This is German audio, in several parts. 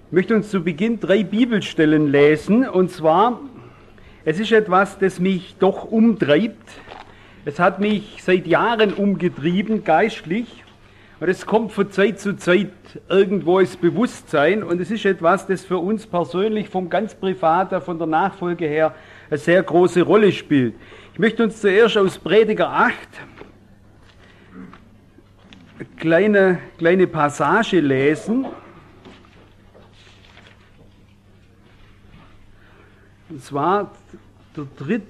Ich möchte uns zu Beginn 3 Bibelstellen lesen, und zwar, es ist etwas, das mich doch umtreibt. Es hat mich seit Jahren umgetrieben, geistlich, und es kommt von Zeit zu Zeit irgendwo ins Bewusstsein, und es ist etwas, das für uns persönlich vom ganz Privaten, von der Nachfolge her, eine sehr große Rolle spielt. Ich möchte uns zuerst aus Prediger 8 eine kleine Passage lesen. Und zwar der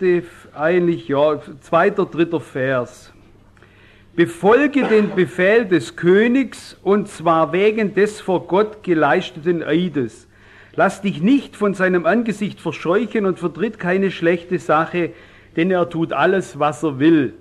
zweiter, dritter Vers. Befolge den Befehl des Königs, und zwar wegen des vor Gott geleisteten Eides. Lass dich nicht von seinem Angesicht verscheuchen und vertritt keine schlechte Sache, denn er tut alles, was er will.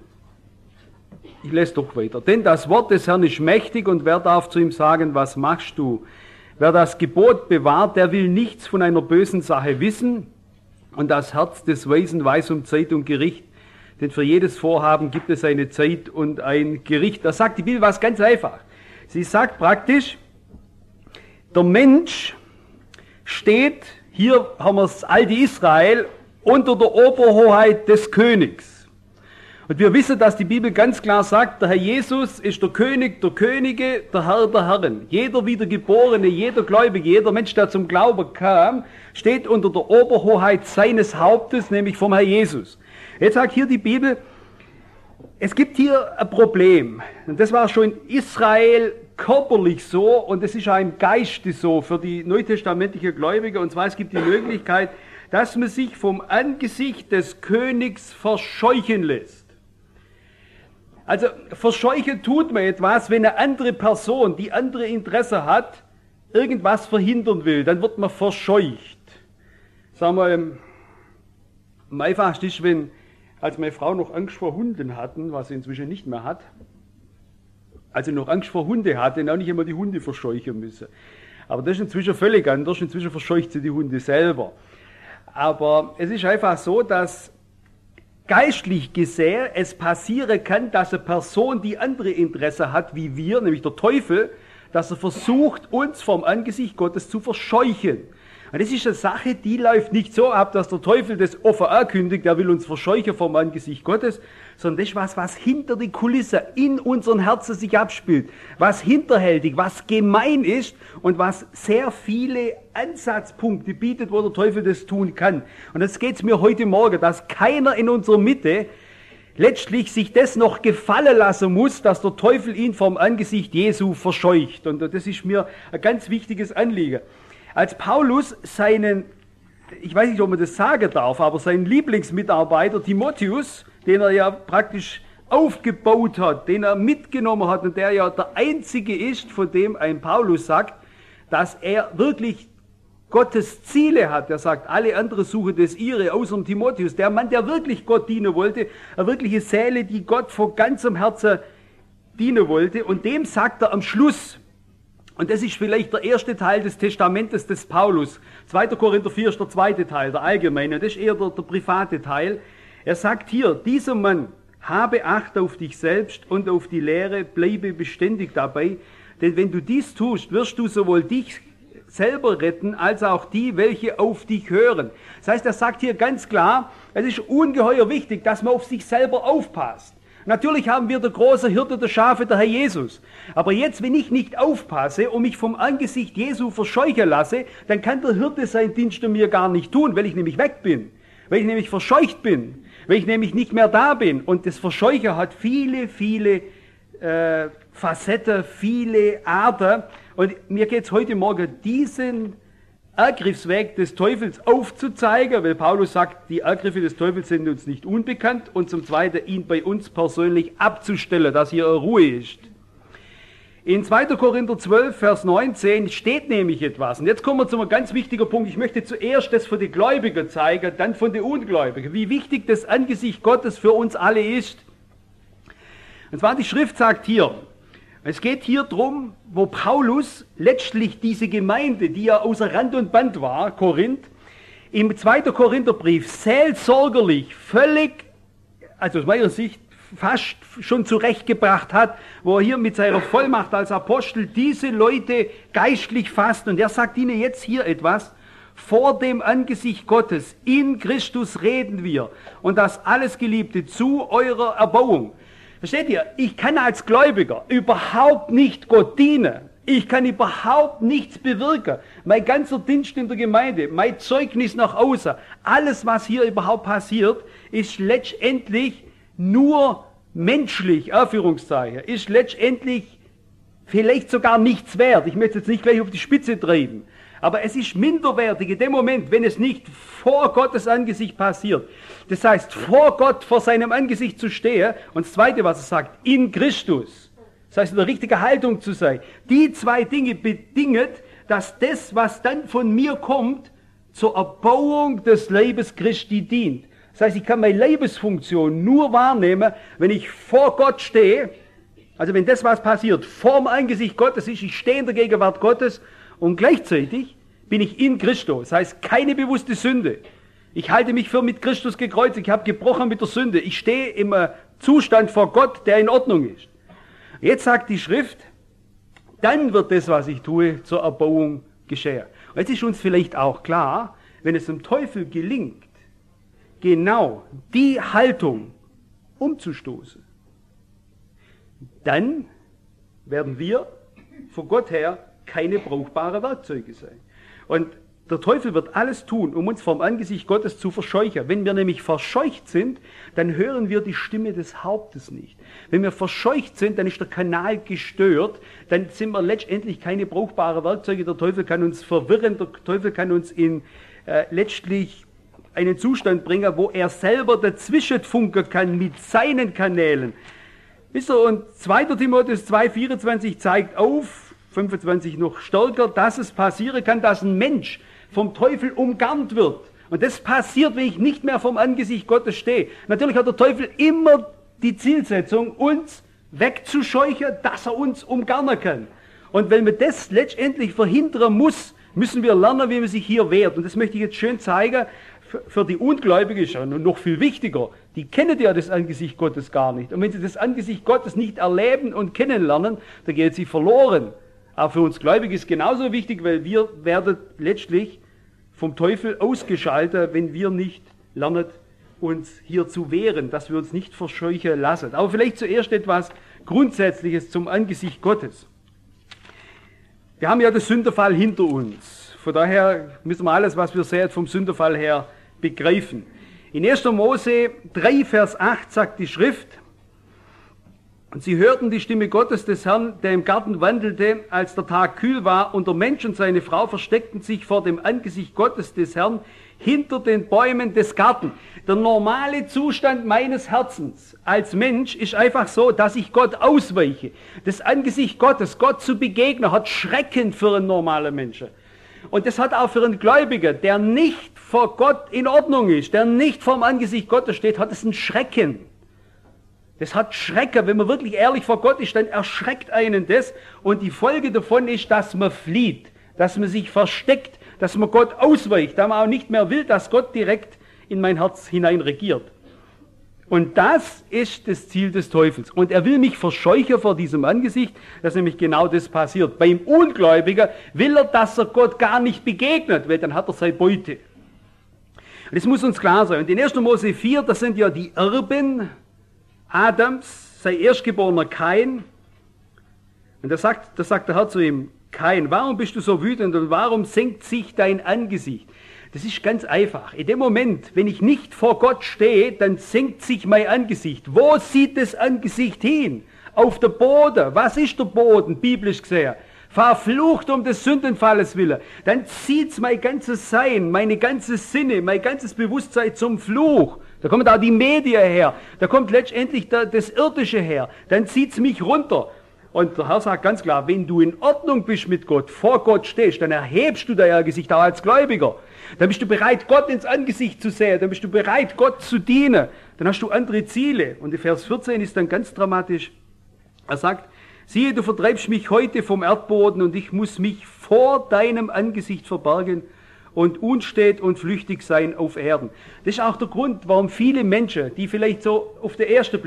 Ich lese doch weiter. Denn das Wort des Herrn ist mächtig, und wer darf zu ihm sagen, was machst du? Wer das Gebot bewahrt, der will nichts von einer bösen Sache wissen, und das Herz des Weisen weiß um Zeit und Gericht, denn für jedes Vorhaben gibt es eine Zeit und ein Gericht. Da sagt die Bibel was ganz einfach. Sie sagt praktisch, der Mensch steht, hier haben wir das alte Israel, unter der Oberhoheit des Königs. Und wir wissen, dass die Bibel ganz klar sagt, der Herr Jesus ist der König der Könige, der Herr der Herren. Jeder Wiedergeborene, jeder Gläubige, jeder Mensch, der zum Glauben kam, steht unter der Oberhoheit seines Hauptes, nämlich vom Herr Jesus. Jetzt sagt hier die Bibel, es gibt hier ein Problem. Und das war schon in Israel körperlich so, und es ist auch im Geiste so für die neutestamentlichen Gläubigen. Und zwar, es gibt die Möglichkeit, dass man sich vom Angesicht des Königs verscheuchen lässt. Also verscheuchen tut man etwas, wenn eine andere Person, die andere Interesse hat, irgendwas verhindern will, dann wird man verscheucht. Sagen wir, am einfachsten ist, wenn, als meine Frau noch Angst vor Hunden hatten, was sie inzwischen nicht mehr hat, als sie noch Angst vor Hunde hatte, dann auch nicht immer die Hunde verscheuchen müssen. Aber das ist inzwischen völlig anders, inzwischen verscheucht sie die Hunde selber. Aber es ist einfach so, dass geistlich gesehen es passieren kann, dass eine Person, die andere Interesse hat wie wir, nämlich der Teufel, dass er versucht, uns vom Angesicht Gottes zu verscheuchen. Und das ist eine Sache, die läuft nicht so ab, dass der Teufel das offen ankündigt, er will uns verscheuchen vom Angesicht Gottes, sondern das ist was hinter die Kulisse in unseren Herzen sich abspielt, was hinterhältig, was gemein ist und was sehr viele Ansatzpunkte bietet, wo der Teufel das tun kann. Und jetzt geht es mir heute Morgen, dass keiner in unserer Mitte letztlich sich das noch gefallen lassen muss, dass der Teufel ihn vom Angesicht Jesu verscheucht. Und das ist mir ein ganz wichtiges Anliegen. Als Paulus seinen, ich weiß nicht, ob man das sagen darf, aber seinen Lieblingsmitarbeiter Timotheus, den er ja praktisch aufgebaut hat, den er mitgenommen hat und der ja der Einzige ist, von dem ein Paulus sagt, dass er wirklich Gottes Ziele hat. Er sagt, alle anderen suchen das ihre, außer dem Timotheus. Der Mann, der wirklich Gott dienen wollte, eine wirkliche Seele, die Gott von ganzem Herzen dienen wollte, und dem sagt er am Schluss, und das ist vielleicht der erste Teil des Testamentes des Paulus. 2. Korinther 4 ist der zweite Teil, der allgemeine. Das ist eher der private Teil. Er sagt hier, dieser Mann, habe Acht auf dich selbst und auf die Lehre, bleibe beständig dabei. Denn wenn du dies tust, wirst du sowohl dich selber retten, als auch die, welche auf dich hören. Das heißt, er sagt hier ganz klar, es ist ungeheuer wichtig, dass man auf sich selber aufpasst. Natürlich haben wir der große Hirte der Schafe, der Herr Jesus. Aber jetzt, wenn ich nicht aufpasse und mich vom Angesicht Jesu verscheuchen lasse, dann kann der Hirte seinen Dienst an mir gar nicht tun, weil ich nämlich weg bin. Weil ich nämlich verscheucht bin. Weil ich nämlich nicht mehr da bin. Und das Verscheuchen hat viele, viele Facetten, viele Arten. Und mir geht es heute Morgen, diesen Ergriffsweg des Teufels aufzuzeigen, weil Paulus sagt, die Ergriffe des Teufels sind uns nicht unbekannt, und zum Zweiten, ihn bei uns persönlich abzustellen, dass hier Ruhe ist. In 2. Korinther 12, Vers 19 steht nämlich etwas. Und jetzt kommen wir zu einem ganz wichtigen Punkt. Ich möchte zuerst das für die Gläubigen zeigen, dann von den Ungläubigen, wie wichtig das Angesicht Gottes für uns alle ist. Und zwar die Schrift sagt hier, es geht hier drum, wo Paulus letztlich diese Gemeinde, die ja außer Rand und Band war, Korinth, im 2. Korintherbrief seelsorgerlich, völlig, also aus meiner Sicht, fast schon zurechtgebracht hat, wo er hier mit seiner Vollmacht als Apostel diese Leute geistlich fasst. Und er sagt ihnen jetzt hier etwas: Vor dem Angesicht Gottes, in Christus reden wir. Und das alles, Geliebte, zu eurer Erbauung. Versteht ihr? Ich kann als Gläubiger überhaupt nicht Gott dienen. Ich kann überhaupt nichts bewirken. Mein ganzer Dienst in der Gemeinde, mein Zeugnis nach außen, alles, was hier überhaupt passiert, ist letztendlich nur menschlich, Anführungszeichen, ist letztendlich vielleicht sogar nichts wert. Ich möchte es jetzt nicht gleich auf die Spitze treiben. Aber es ist minderwertig in dem Moment, wenn es nicht vor Gottes Angesicht passiert. Das heißt, vor Gott, vor seinem Angesicht zu stehen. Und das Zweite, was er sagt, in Christus. Das heißt, in der richtigen Haltung zu sein. Die zwei Dinge bedingt, dass das, was dann von mir kommt, zur Erbauung des Leibes Christi dient. Das heißt, ich kann meine Leibesfunktion nur wahrnehmen, wenn ich vor Gott stehe. Also wenn das, was passiert, vorm Angesicht Gottes ist, ich stehe in der Gegenwart Gottes und gleichzeitig bin ich in Christus. Das heißt, keine bewusste Sünde. Ich halte mich für mit Christus gekreuzigt. Ich habe gebrochen mit der Sünde. Ich stehe im Zustand vor Gott, der in Ordnung ist. Jetzt sagt die Schrift, dann wird das, was ich tue, zur Erbauung geschehen. Und jetzt ist uns vielleicht auch klar, wenn es dem Teufel gelingt, genau die Haltung umzustoßen, dann werden wir von Gott her keine brauchbaren Werkzeuge sein. Und der Teufel wird alles tun, um uns vom Angesicht Gottes zu verscheuchen. Wenn wir nämlich verscheucht sind, dann hören wir die Stimme des Hauptes nicht. Wenn wir verscheucht sind, dann ist der Kanal gestört, dann sind wir letztendlich keine brauchbaren Werkzeuge. Der Teufel kann uns verwirren, der Teufel kann uns in letztlich einen Zustand bringen, wo er selber dazwischen funken kann mit seinen Kanälen. Wisst ihr, und 2. Timotheus 2,24 zeigt auf, 25 noch stärker, dass es passieren kann, dass ein Mensch vom Teufel umgarnt wird. Und das passiert, wenn ich nicht mehr vom Angesicht Gottes stehe. Natürlich hat der Teufel immer die Zielsetzung, uns wegzuscheuchen, dass er uns umgarnen kann. Und wenn man das letztendlich verhindern muss, müssen wir lernen, wie man sich hier wehrt. Und das möchte ich jetzt schön zeigen. Für die Ungläubigen ist und noch viel wichtiger, die kennen ja das Angesicht Gottes gar nicht. Und wenn sie das Angesicht Gottes nicht erleben und kennenlernen, dann gehen sie verloren. Aber für uns Gläubige ist genauso wichtig, weil wir werden letztlich vom Teufel ausgeschaltet, wenn wir nicht lernen, uns hier zu wehren, dass wir uns nicht verscheuchen lassen. Aber vielleicht zuerst etwas Grundsätzliches zum Angesicht Gottes. Wir haben ja den Sündenfall hinter uns. Von daher müssen wir alles, was wir sehen, vom Sündenfall her begreifen. In 1. Mose 3, Vers 8 sagt die Schrift: Und sie hörten die Stimme Gottes des Herrn, der im Garten wandelte, als der Tag kühl war, und der Mensch und seine Frau versteckten sich vor dem Angesicht Gottes des Herrn hinter den Bäumen des Gartens. Der normale Zustand meines Herzens als Mensch ist einfach so, dass ich Gott ausweiche. Das Angesicht Gottes, Gott zu begegnen, hat Schrecken für einen normalen Menschen. Und das hat auch für einen Gläubigen, der nicht vor Gott in Ordnung ist, der nicht vor dem Angesicht Gottes steht, hat es einen Schrecken. Das hat Schrecken. Wenn man wirklich ehrlich vor Gott ist, dann erschreckt einen das. Und die Folge davon ist, dass man flieht, dass man sich versteckt, dass man Gott ausweicht, dass man auch nicht mehr will, dass Gott direkt in mein Herz hinein regiert. Und das ist das Ziel des Teufels. Und er will mich verscheuchen vor diesem Angesicht, dass nämlich genau das passiert. Beim Ungläubigen will er, dass er Gott gar nicht begegnet, weil dann hat er seine Beute. Und das muss uns klar sein. Und in 1. Mose 4, das sind ja die Erben Adams, sein Erstgeborener Kain. Und da sagt der Herr zu ihm: Kain, warum bist du so wütend und warum senkt sich dein Angesicht? Das ist ganz einfach. In dem Moment, wenn ich nicht vor Gott stehe, dann senkt sich mein Angesicht. Wo sieht das Angesicht hin? Auf der Boden. Was ist der Boden, biblisch gesehen? Verflucht um des Sündenfalles willen. Dann zieht's mein ganzes Sein, meine ganze Sinne, mein ganzes Bewusstsein zum Fluch. Da kommt auch die Medien her. Da kommt letztendlich das Irdische her. Dann zieht's mich runter. Und der Herr sagt ganz klar, wenn du in Ordnung bist mit Gott, vor Gott stehst, dann erhebst du dein Angesicht auch als Gläubiger. Dann bist du bereit, Gott ins Angesicht zu sehen. Dann bist du bereit, Gott zu dienen. Dann hast du andere Ziele. Und in Vers 14 ist dann ganz dramatisch. Er sagt: Siehe, du vertreibst mich heute vom Erdboden und ich muss mich vor deinem Angesicht verbergen und unstet und flüchtig sein auf Erden. Das ist auch der Grund, warum viele Menschen, die vielleicht so auf den ersten Blick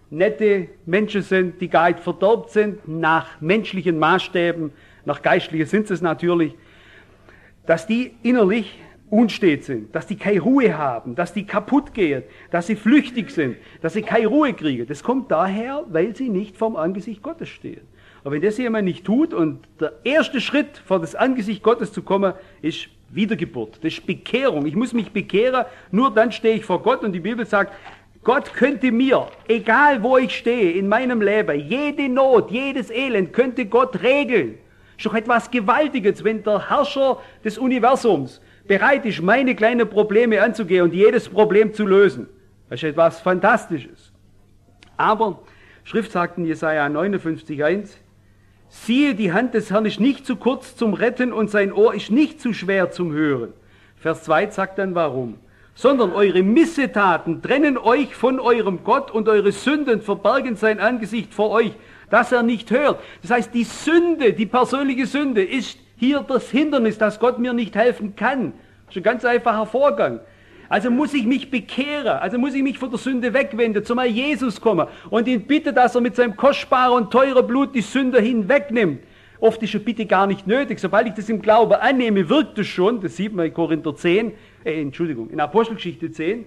nette Menschen sind, die gar nicht verdorben sind, nach menschlichen Maßstäben, nach geistlichen sind es natürlich, dass die innerlich unstet sind, dass die keine Ruhe haben, dass die kaputt gehen, dass sie flüchtig sind, dass sie keine Ruhe kriegen. Das kommt daher, weil sie nicht vom Angesicht Gottes stehen. Aber wenn das jemand nicht tut und der erste Schritt vor das Angesicht Gottes zu kommen, ist Wiedergeburt, das ist Bekehrung. Ich muss mich bekehren, nur dann stehe ich vor Gott und die Bibel sagt, Gott könnte mir, egal wo ich stehe in meinem Leben, jede Not, jedes Elend könnte Gott regeln. Ist doch etwas Gewaltiges, wenn der Herrscher des Universums bereit ist, meine kleinen Probleme anzugehen und jedes Problem zu lösen. Das ist etwas Fantastisches. Aber, Schrift sagt in Jesaja 59,1, siehe, die Hand des Herrn ist nicht zu kurz zum Retten und sein Ohr ist nicht zu schwer zum Hören. Vers 2 sagt dann warum. Sondern eure Missetaten trennen euch von eurem Gott und eure Sünden verbergen sein Angesicht vor euch, dass er nicht hört. Das heißt, die Sünde, die persönliche Sünde ist hier das Hindernis, dass Gott mir nicht helfen kann. Das ist ein ganz einfacher Vorgang. Also muss ich mich bekehren, also muss ich mich von der Sünde wegwenden, zum Herrn Jesus kommen und ihn bitten, dass er mit seinem kostbaren und teuren Blut die Sünde hinwegnimmt. Oft ist eine Bitte gar nicht nötig. Sobald ich das im Glauben annehme, wirkt es schon. Das sieht man in Korinther 10, in Apostelgeschichte 10.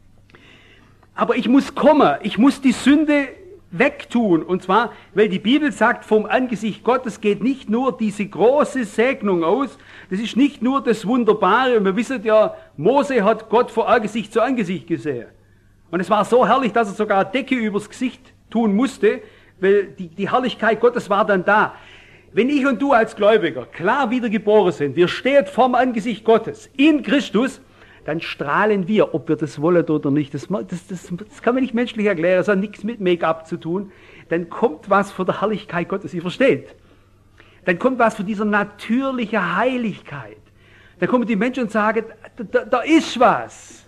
Aber ich muss kommen, ich muss die Sünde wegtun. Und zwar, weil die Bibel sagt, vom Angesicht Gottes geht nicht nur diese große Segnung aus, das ist nicht nur das Wunderbare. Und wir wissen ja, Mose hat Gott von Angesicht zu Angesicht gesehen. Und es war so herrlich, dass er sogar eine Decke übers Gesicht tun musste, weil die Herrlichkeit Gottes war dann da. Wenn ich und du als Gläubiger klar wiedergeboren sind, wir stehen vorm Angesicht Gottes in Christus, dann strahlen wir, ob wir das wollen oder nicht. Das kann man nicht menschlich erklären, das hat nichts mit Make-up zu tun. Dann kommt was von der Herrlichkeit Gottes, ihr versteht. Dann kommt was von dieser natürlichen Heiligkeit. Dann kommen die Menschen und sagen, da ist was.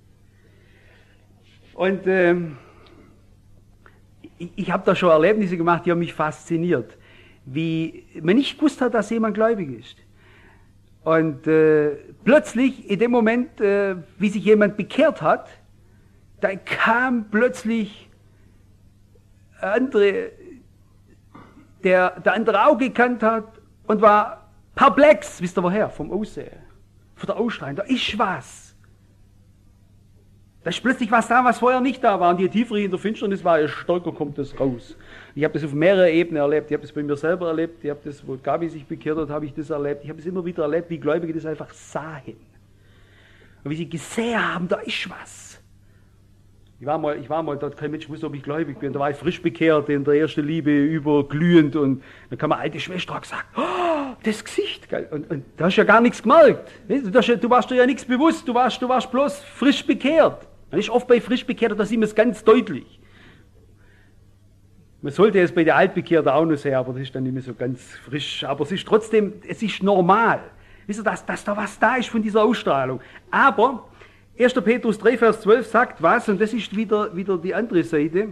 Und ich habe da schon Erlebnisse gemacht, die haben mich fasziniert. Wie man nicht gewusst hat, dass jemand gläubig ist. Und plötzlich, in dem Moment, wie sich jemand bekehrt hat, da kam plötzlich andere, der andere auch gekannt hat und war perplex, wisst ihr woher? Vom Aussehen, von der Ausstrahlung, da ist was. Da ist plötzlich was da, was vorher nicht da war. Und je tiefer ich in der Finsternis war, je stärker kommt das raus. Ich habe das auf mehreren Ebenen erlebt. Ich habe das bei mir selber erlebt. Ich habe das, wo Gabi sich bekehrt hat, habe ich das erlebt. Ich habe es immer wieder erlebt, wie Gläubige das einfach sahen. Und wie sie gesehen haben, da ist was. Ich war mal dort, kein Mensch wusste, ob ich gläubig bin. Da war ich frisch bekehrt, in der ersten Liebe überglühend. Und dann kam eine alte Schwester und gesagt, oh, das Gesicht. Und da hast du ja gar nichts gemerkt. Du warst dir ja nichts bewusst. Du warst bloß frisch bekehrt. Man ist oft bei frisch Bekehrten, da sieht man es ganz deutlich. Man sollte es bei der Altbekehrten auch noch sehen, aber das ist dann nicht mehr so ganz frisch. Aber es ist trotzdem, es ist normal. Wisst ihr, dass da was da ist von dieser Ausstrahlung. Aber 1. Petrus 3, Vers 12 sagt was, und das ist wieder die andere Seite.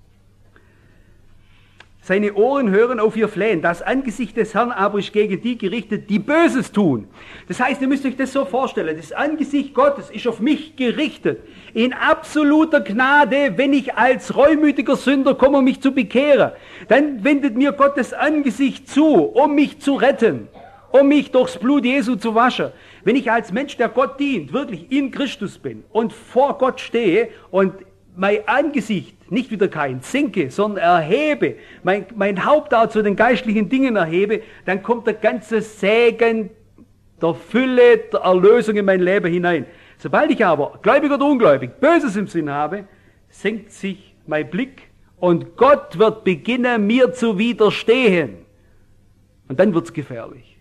Seine Ohren hören auf ihr Flehen. Das Angesicht des Herrn aber ist gegen die gerichtet, die Böses tun. Das heißt, ihr müsst euch das so vorstellen, das Angesicht Gottes ist auf mich gerichtet. In absoluter Gnade, wenn ich als reumütiger Sünder komme, um mich zu bekehren, dann wendet mir Gott das Angesicht zu, um mich zu retten, um mich durchs Blut Jesu zu waschen. Wenn ich als Mensch, der Gott dient, wirklich in Christus bin und vor Gott stehe und mein Angesicht nicht wieder kein senke, sondern erhebe, mein Haupt auch zu den geistlichen Dingen erhebe, dann kommt der ganze Segen der Fülle, der Erlösung in mein Leben hinein. Sobald ich aber, gläubig oder ungläubig, Böses im Sinn habe, senkt sich mein Blick und Gott wird beginnen, mir zu widerstehen. Und dann wird's gefährlich.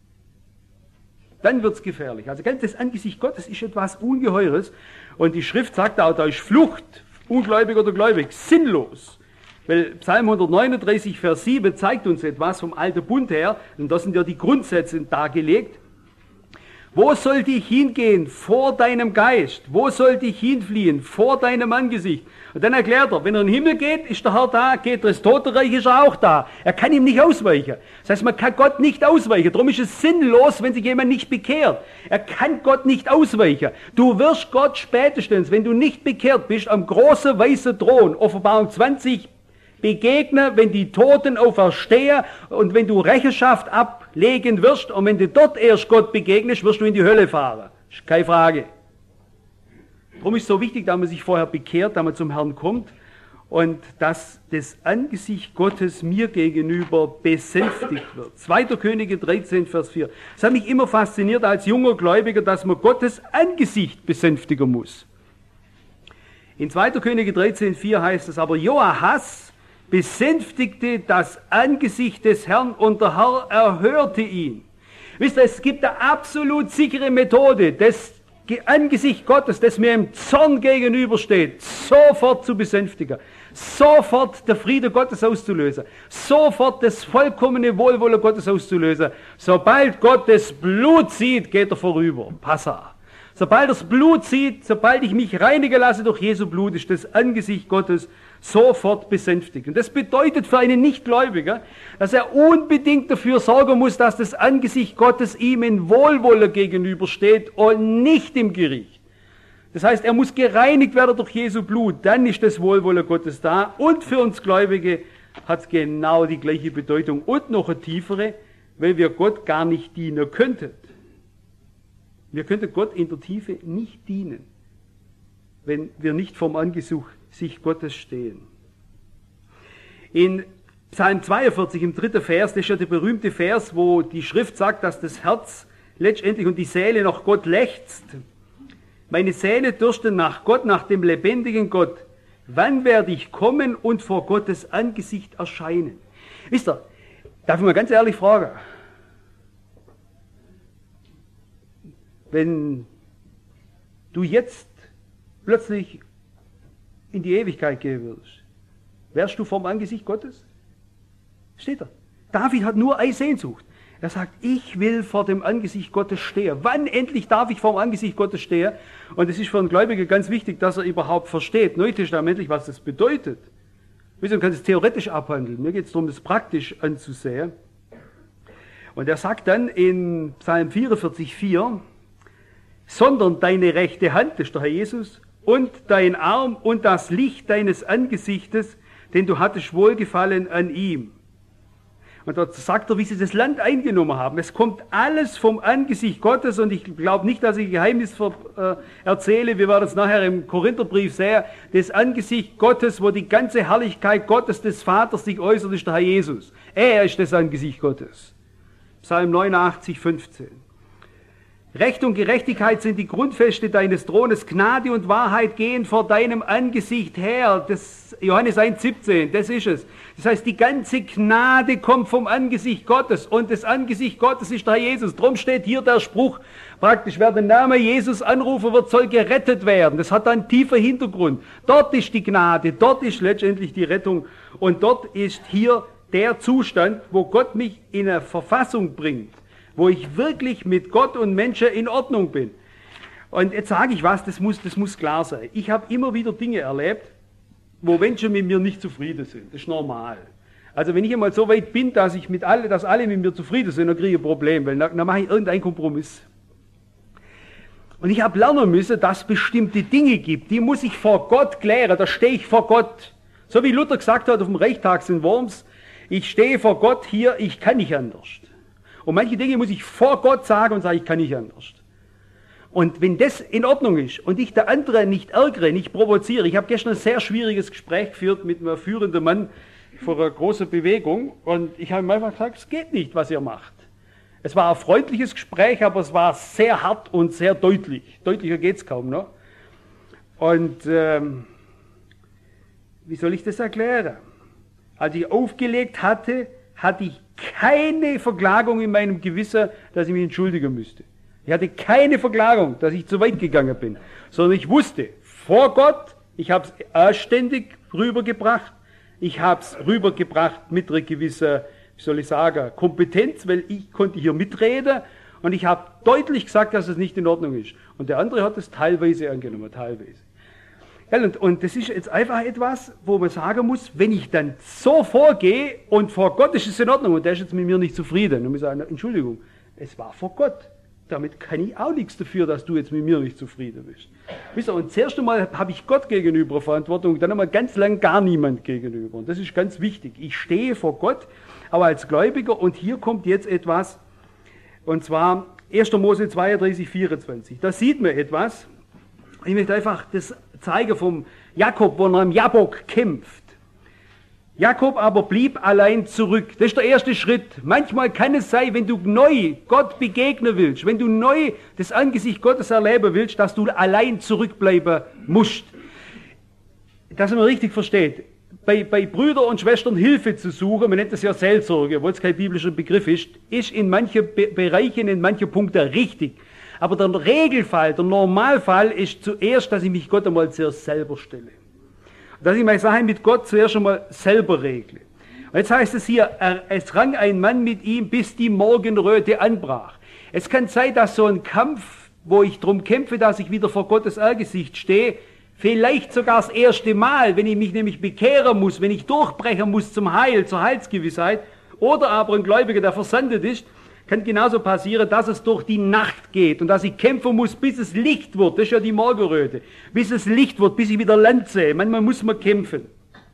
Dann wird's gefährlich. Also ganz das Angesicht Gottes ist etwas Ungeheures. Und die Schrift sagt auch, da ist Flucht, ungläubig oder gläubig, sinnlos. Weil Psalm 139, Vers 7 zeigt uns etwas vom alten Bund her. Und da sind ja die Grundsätze dargelegt. Wo sollte ich hingehen? Vor deinem Geist. Wo sollte ich hinfliehen? Vor deinem Angesicht. Und dann erklärt er, wenn er in den Himmel geht, ist der Herr da, geht er ins Totenreich, ist er auch da. Er kann ihm nicht ausweichen. Das heißt, man kann Gott nicht ausweichen. Darum ist es sinnlos, wenn sich jemand nicht bekehrt. Er kann Gott nicht ausweichen. Du wirst Gott spätestens, wenn du nicht bekehrt bist, am großen weißen Thron, Offenbarung 20, begegnen, wenn die Toten auferstehen und wenn du Rechenschaft ablegen wirst und wenn du dort erst Gott begegnest, wirst du in die Hölle fahren. Das ist keine Frage. Darum ist es so wichtig, dass man sich vorher bekehrt, dass man zum Herrn kommt und dass das Angesicht Gottes mir gegenüber besänftigt wird. 2. Könige 13, Vers 4. Es hat mich immer fasziniert als junger Gläubiger, dass man Gottes Angesicht besänftigen muss. In 2. Könige 13, 4 heißt es, aber Joahas besänftigte das Angesicht des Herrn und der Herr erhörte ihn. Wisst ihr, es gibt eine absolut sichere Methode, das Angesicht Gottes, das mir im Zorn gegenübersteht, sofort zu besänftigen, sofort der Friede Gottes auszulösen, sofort das vollkommene Wohlwollen Gottes auszulösen. Sobald Gott das Blut sieht, geht er vorüber. Passa. Sobald er das Blut sieht, sobald ich mich reinigen lasse durch Jesu Blut, ist das Angesicht Gottes sofort besänftigt. Und das bedeutet für einen Nichtgläubigen, dass er unbedingt dafür sorgen muss, dass das Angesicht Gottes ihm in Wohlwollen gegenübersteht und nicht im Gericht. Das heißt, er muss gereinigt werden durch Jesu Blut, dann ist das Wohlwollen Gottes da. Und für uns Gläubige hat es genau die gleiche Bedeutung und noch eine tiefere, weil wir Gott gar nicht dienen könnten. Wir könnten Gott in der Tiefe nicht dienen, wenn wir nicht vom Angesicht Gottes stehen. In Psalm 42, im 3. Vers, das ist ja der berühmte Vers, wo die Schrift sagt, dass das Herz letztendlich und die Seele nach Gott lechzt. Meine Seele dürstet nach Gott, nach dem lebendigen Gott. Wann werde ich kommen und vor Gottes Angesicht erscheinen? Wisst ihr, darf ich mal ganz ehrlich fragen, wenn du jetzt plötzlich in die Ewigkeit gehen würdest, wärst du vom Angesicht Gottes? Steht da. David hat nur eine Sehnsucht. Er sagt, ich will vor dem Angesicht Gottes stehen. Wann endlich darf ich vor dem Angesicht Gottes stehen? Und es ist für einen Gläubigen ganz wichtig, dass er überhaupt versteht, neutestamentlich, was das bedeutet. Man kann es theoretisch abhandeln. Mir geht es darum, das praktisch anzusehen. Und er sagt dann in Psalm 44, 4, sondern deine rechte Hand, das ist der Herr Jesus, und dein Arm und das Licht deines Angesichtes, denn du hattest Wohlgefallen an ihm. Und dort sagt er, wie sie das Land eingenommen haben. Es kommt alles vom Angesicht Gottes und ich glaube nicht, dass ich ein Geheimnis erzähle, wir werden es nachher im Korintherbrief sehen, das Angesicht Gottes, wo die ganze Herrlichkeit Gottes des Vaters sich äußert, ist der Herr Jesus. Er ist das Angesicht Gottes. Psalm 89, 15. Recht und Gerechtigkeit sind die Grundfeste deines Thrones, Gnade und Wahrheit gehen vor deinem Angesicht her. Das Johannes 1,17, das ist es. Das heißt, die ganze Gnade kommt vom Angesicht Gottes und das Angesicht Gottes ist der Herr Jesus. Drum steht hier der Spruch, praktisch, wer den Namen Jesus anrufen wird, soll gerettet werden. Das hat einen tiefen Hintergrund. Dort ist die Gnade, dort ist letztendlich die Rettung und dort ist hier der Zustand, wo Gott mich in eine Verfassung bringt, wo ich wirklich mit Gott und Menschen in Ordnung bin. Und jetzt sage ich was, das muss klar sein. Ich habe immer wieder Dinge erlebt, wo Menschen mit mir nicht zufrieden sind. Das ist normal. Also wenn ich einmal so weit bin, dass alle mit mir zufrieden sind, dann kriege ich ein Problem, weil dann mache ich irgendeinen Kompromiss. Und ich habe lernen müssen, dass es bestimmte Dinge gibt, die muss ich vor Gott klären, da stehe ich vor Gott. So wie Luther gesagt hat auf dem Reichstag in Worms, ich stehe vor Gott hier, ich kann nicht anders. Und manche Dinge muss ich vor Gott sagen und sagen, ich kann nicht anders. Und wenn das in Ordnung ist und ich der andere nicht ärgere, nicht provoziere, ich habe gestern ein sehr schwieriges Gespräch geführt mit einem führenden Mann vor einer großen Bewegung und ich habe ihm einfach gesagt, es geht nicht, was ihr macht. Es war ein freundliches Gespräch, aber es war sehr hart und sehr deutlich. Deutlicher geht es kaum, ne? Und wie soll ich das erklären? Als ich aufgelegt hatte, hatte ich keine Verklagung in meinem Gewissen, dass ich mich entschuldigen müsste. Ich hatte keine Verklagung, dass ich zu weit gegangen bin, sondern ich wusste, vor Gott, ich habe es anständig rübergebracht, ich habe es rübergebracht mit einer gewissen, wie soll ich sagen, Kompetenz, weil ich konnte hier mitreden Und ich habe deutlich gesagt, dass es nicht in Ordnung ist. Und der andere hat es teilweise angenommen, teilweise. Ja, und das ist jetzt einfach etwas, wo man sagen muss, wenn ich dann so vorgehe und vor Gott ist es in Ordnung und der ist jetzt mit mir nicht zufrieden. Und ich sage, Entschuldigung, es war vor Gott. Damit kann ich auch nichts dafür, dass du jetzt mit mir nicht zufrieden bist. Wisst ihr, und das erste Mal habe ich Gott gegenüber Verantwortung, dann einmal ganz lang gar niemand gegenüber. Und das ist ganz wichtig. Ich stehe vor Gott, aber als Gläubiger, und hier kommt jetzt etwas, und zwar 1. Mose 32, 24. Da sieht man etwas. Ich möchte einfach das zeigen vom Jakob, wo er am Jabok kämpft. Jakob aber blieb allein zurück. Das ist der erste Schritt. Manchmal kann es sein, wenn du neu Gott begegnen willst, wenn du neu das Angesicht Gottes erleben willst, dass du allein zurückbleiben musst. Dass man richtig versteht. Bei Brüdern und Schwestern Hilfe zu suchen, man nennt das ja Seelsorge, obwohl es kein biblischer Begriff ist in manchen Bereichen, in manchen Punkten richtig. Aber der Regelfall, der Normalfall ist zuerst, dass ich mich Gott einmal zuerst selber stelle. Dass ich meine Sache mit Gott zuerst einmal selber regle. Und jetzt heißt es hier, es rang ein Mann mit ihm, bis die Morgenröte anbrach. Es kann sein, dass so ein Kampf, wo ich darum kämpfe, dass ich wieder vor Gottes Angesicht stehe, vielleicht sogar das erste Mal, wenn ich mich nämlich bekehren muss, wenn ich durchbrechen muss zum Heil, zur Heilsgewissheit, oder aber ein Gläubiger, der versandet ist, kann genauso passieren, dass es durch die Nacht geht und dass ich kämpfen muss, bis es Licht wird. Das ist ja die Morgenröte. Bis es Licht wird, bis ich wieder Land sehe. Manchmal muss man kämpfen.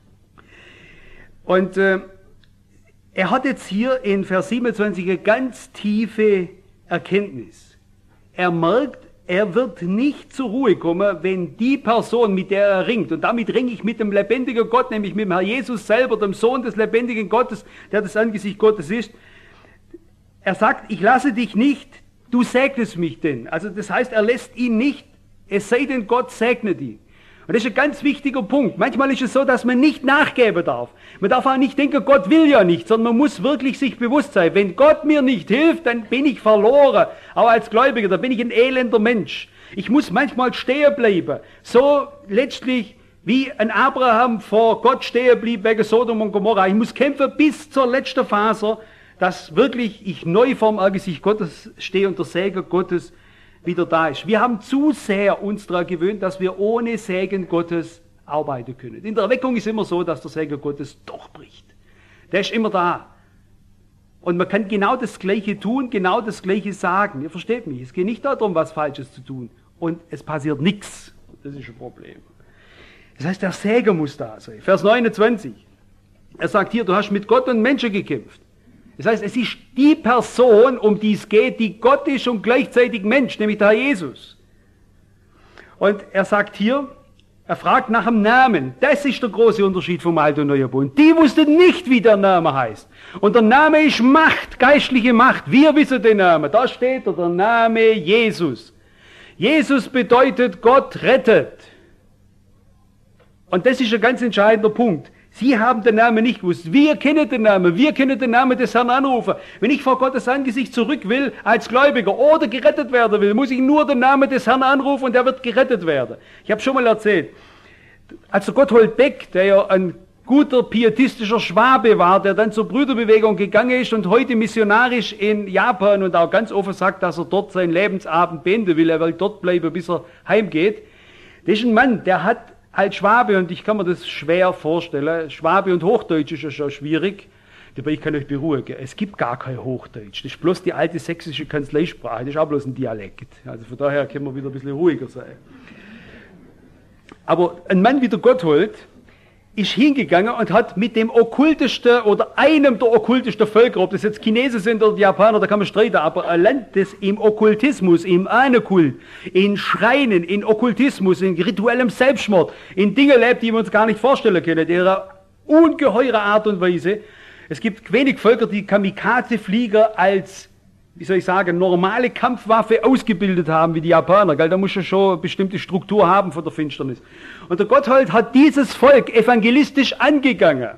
Und er hat jetzt hier in Vers 27 eine ganz tiefe Erkenntnis. Er merkt, er wird nicht zur Ruhe kommen, wenn die Person, mit der er ringt, und damit ringe ich mit dem lebendigen Gott, nämlich mit dem Herrn Jesus selber, dem Sohn des lebendigen Gottes, der das Angesicht Gottes ist. Er sagt, ich lasse dich nicht, du segnest mich denn. Also das heißt, er lässt ihn nicht, es sei denn, Gott segnet ihn. Und das ist ein ganz wichtiger Punkt. Manchmal ist es so, dass man nicht nachgeben darf. Man darf auch nicht denken, Gott will ja nicht, sondern man muss wirklich sich bewusst sein, wenn Gott mir nicht hilft, dann bin ich verloren. Auch als Gläubiger, da bin ich ein elender Mensch. Ich muss manchmal stehen bleiben. So letztlich wie ein Abraham vor Gott stehen blieb wegen Sodom und Gomorra. Ich muss kämpfen bis zur letzten Phase, dass wirklich ich neu vorm Angesicht Gottes stehe und der Segen Gottes wieder da ist. Wir haben zu sehr uns daran gewöhnt, dass wir ohne Segen Gottes arbeiten können. In der Erweckung ist immer so, dass der Segen Gottes durchbricht. Der ist immer da. Und man kann genau das Gleiche tun, genau das Gleiche sagen. Ihr versteht mich. Es geht nicht darum, was Falsches zu tun. Und es passiert nichts. Das ist ein Problem. Das heißt, der Segen muss da sein. Vers 29. Er sagt hier, du hast mit Gott und Menschen gekämpft. Das heißt, es ist die Person, um die es geht, die Gott ist und gleichzeitig Mensch, nämlich der Herr Jesus. Und er sagt hier, er fragt nach dem Namen. Das ist der große Unterschied vom Alten und Neuen Bund. Die wussten nicht, wie der Name heißt. Und der Name ist Macht, geistliche Macht. Wir wissen den Namen. Da steht der Name Jesus. Jesus bedeutet, Gott rettet. Und das ist ein ganz entscheidender Punkt. Sie haben den Namen nicht gewusst. Wir kennen den Namen des Herrn anrufen. Wenn ich vor Gottes Angesicht zurück will, als Gläubiger oder gerettet werden will, muss ich nur den Namen des Herrn anrufen und er wird gerettet werden. Ich habe schon mal erzählt, als der Gotthold Beck, der ja ein guter pietistischer Schwabe war, der dann zur Brüderbewegung gegangen ist und heute missionarisch in Japan und auch ganz offen sagt, dass er dort seinen Lebensabend beenden will, er will dort bleiben, bis er heimgeht. Das ist ein Mann, der hat als Schwabe, und ich kann mir das schwer vorstellen, Schwabe und Hochdeutsch ist ja schon schwierig, aber ich kann euch beruhigen, es gibt gar kein Hochdeutsch, das ist bloß die alte sächsische Kanzleisprache, das ist auch bloß ein Dialekt, also von daher können wir wieder ein bisschen ruhiger sein. Aber ein Mann wie der Gotthold ist hingegangen und hat mit dem okkultesten oder einem der okkultesten Völker, ob das jetzt Chinesen sind oder die Japaner, da kann man streiten, aber ein Land, das im Okkultismus, im Ahnekult, in Schreinen, in Okkultismus, in rituellem Selbstmord, in Dingen lebt, die wir uns gar nicht vorstellen können, in ihrer ungeheurer Art und Weise. Es gibt wenig Völker, die Kamikaze-Flieger als, wie soll ich sagen, normale Kampfwaffe ausgebildet haben wie die Japaner. Gell? Da muss ja schon eine bestimmte Struktur haben von der Finsternis. Und der Gotthold hat dieses Volk evangelistisch angegangen.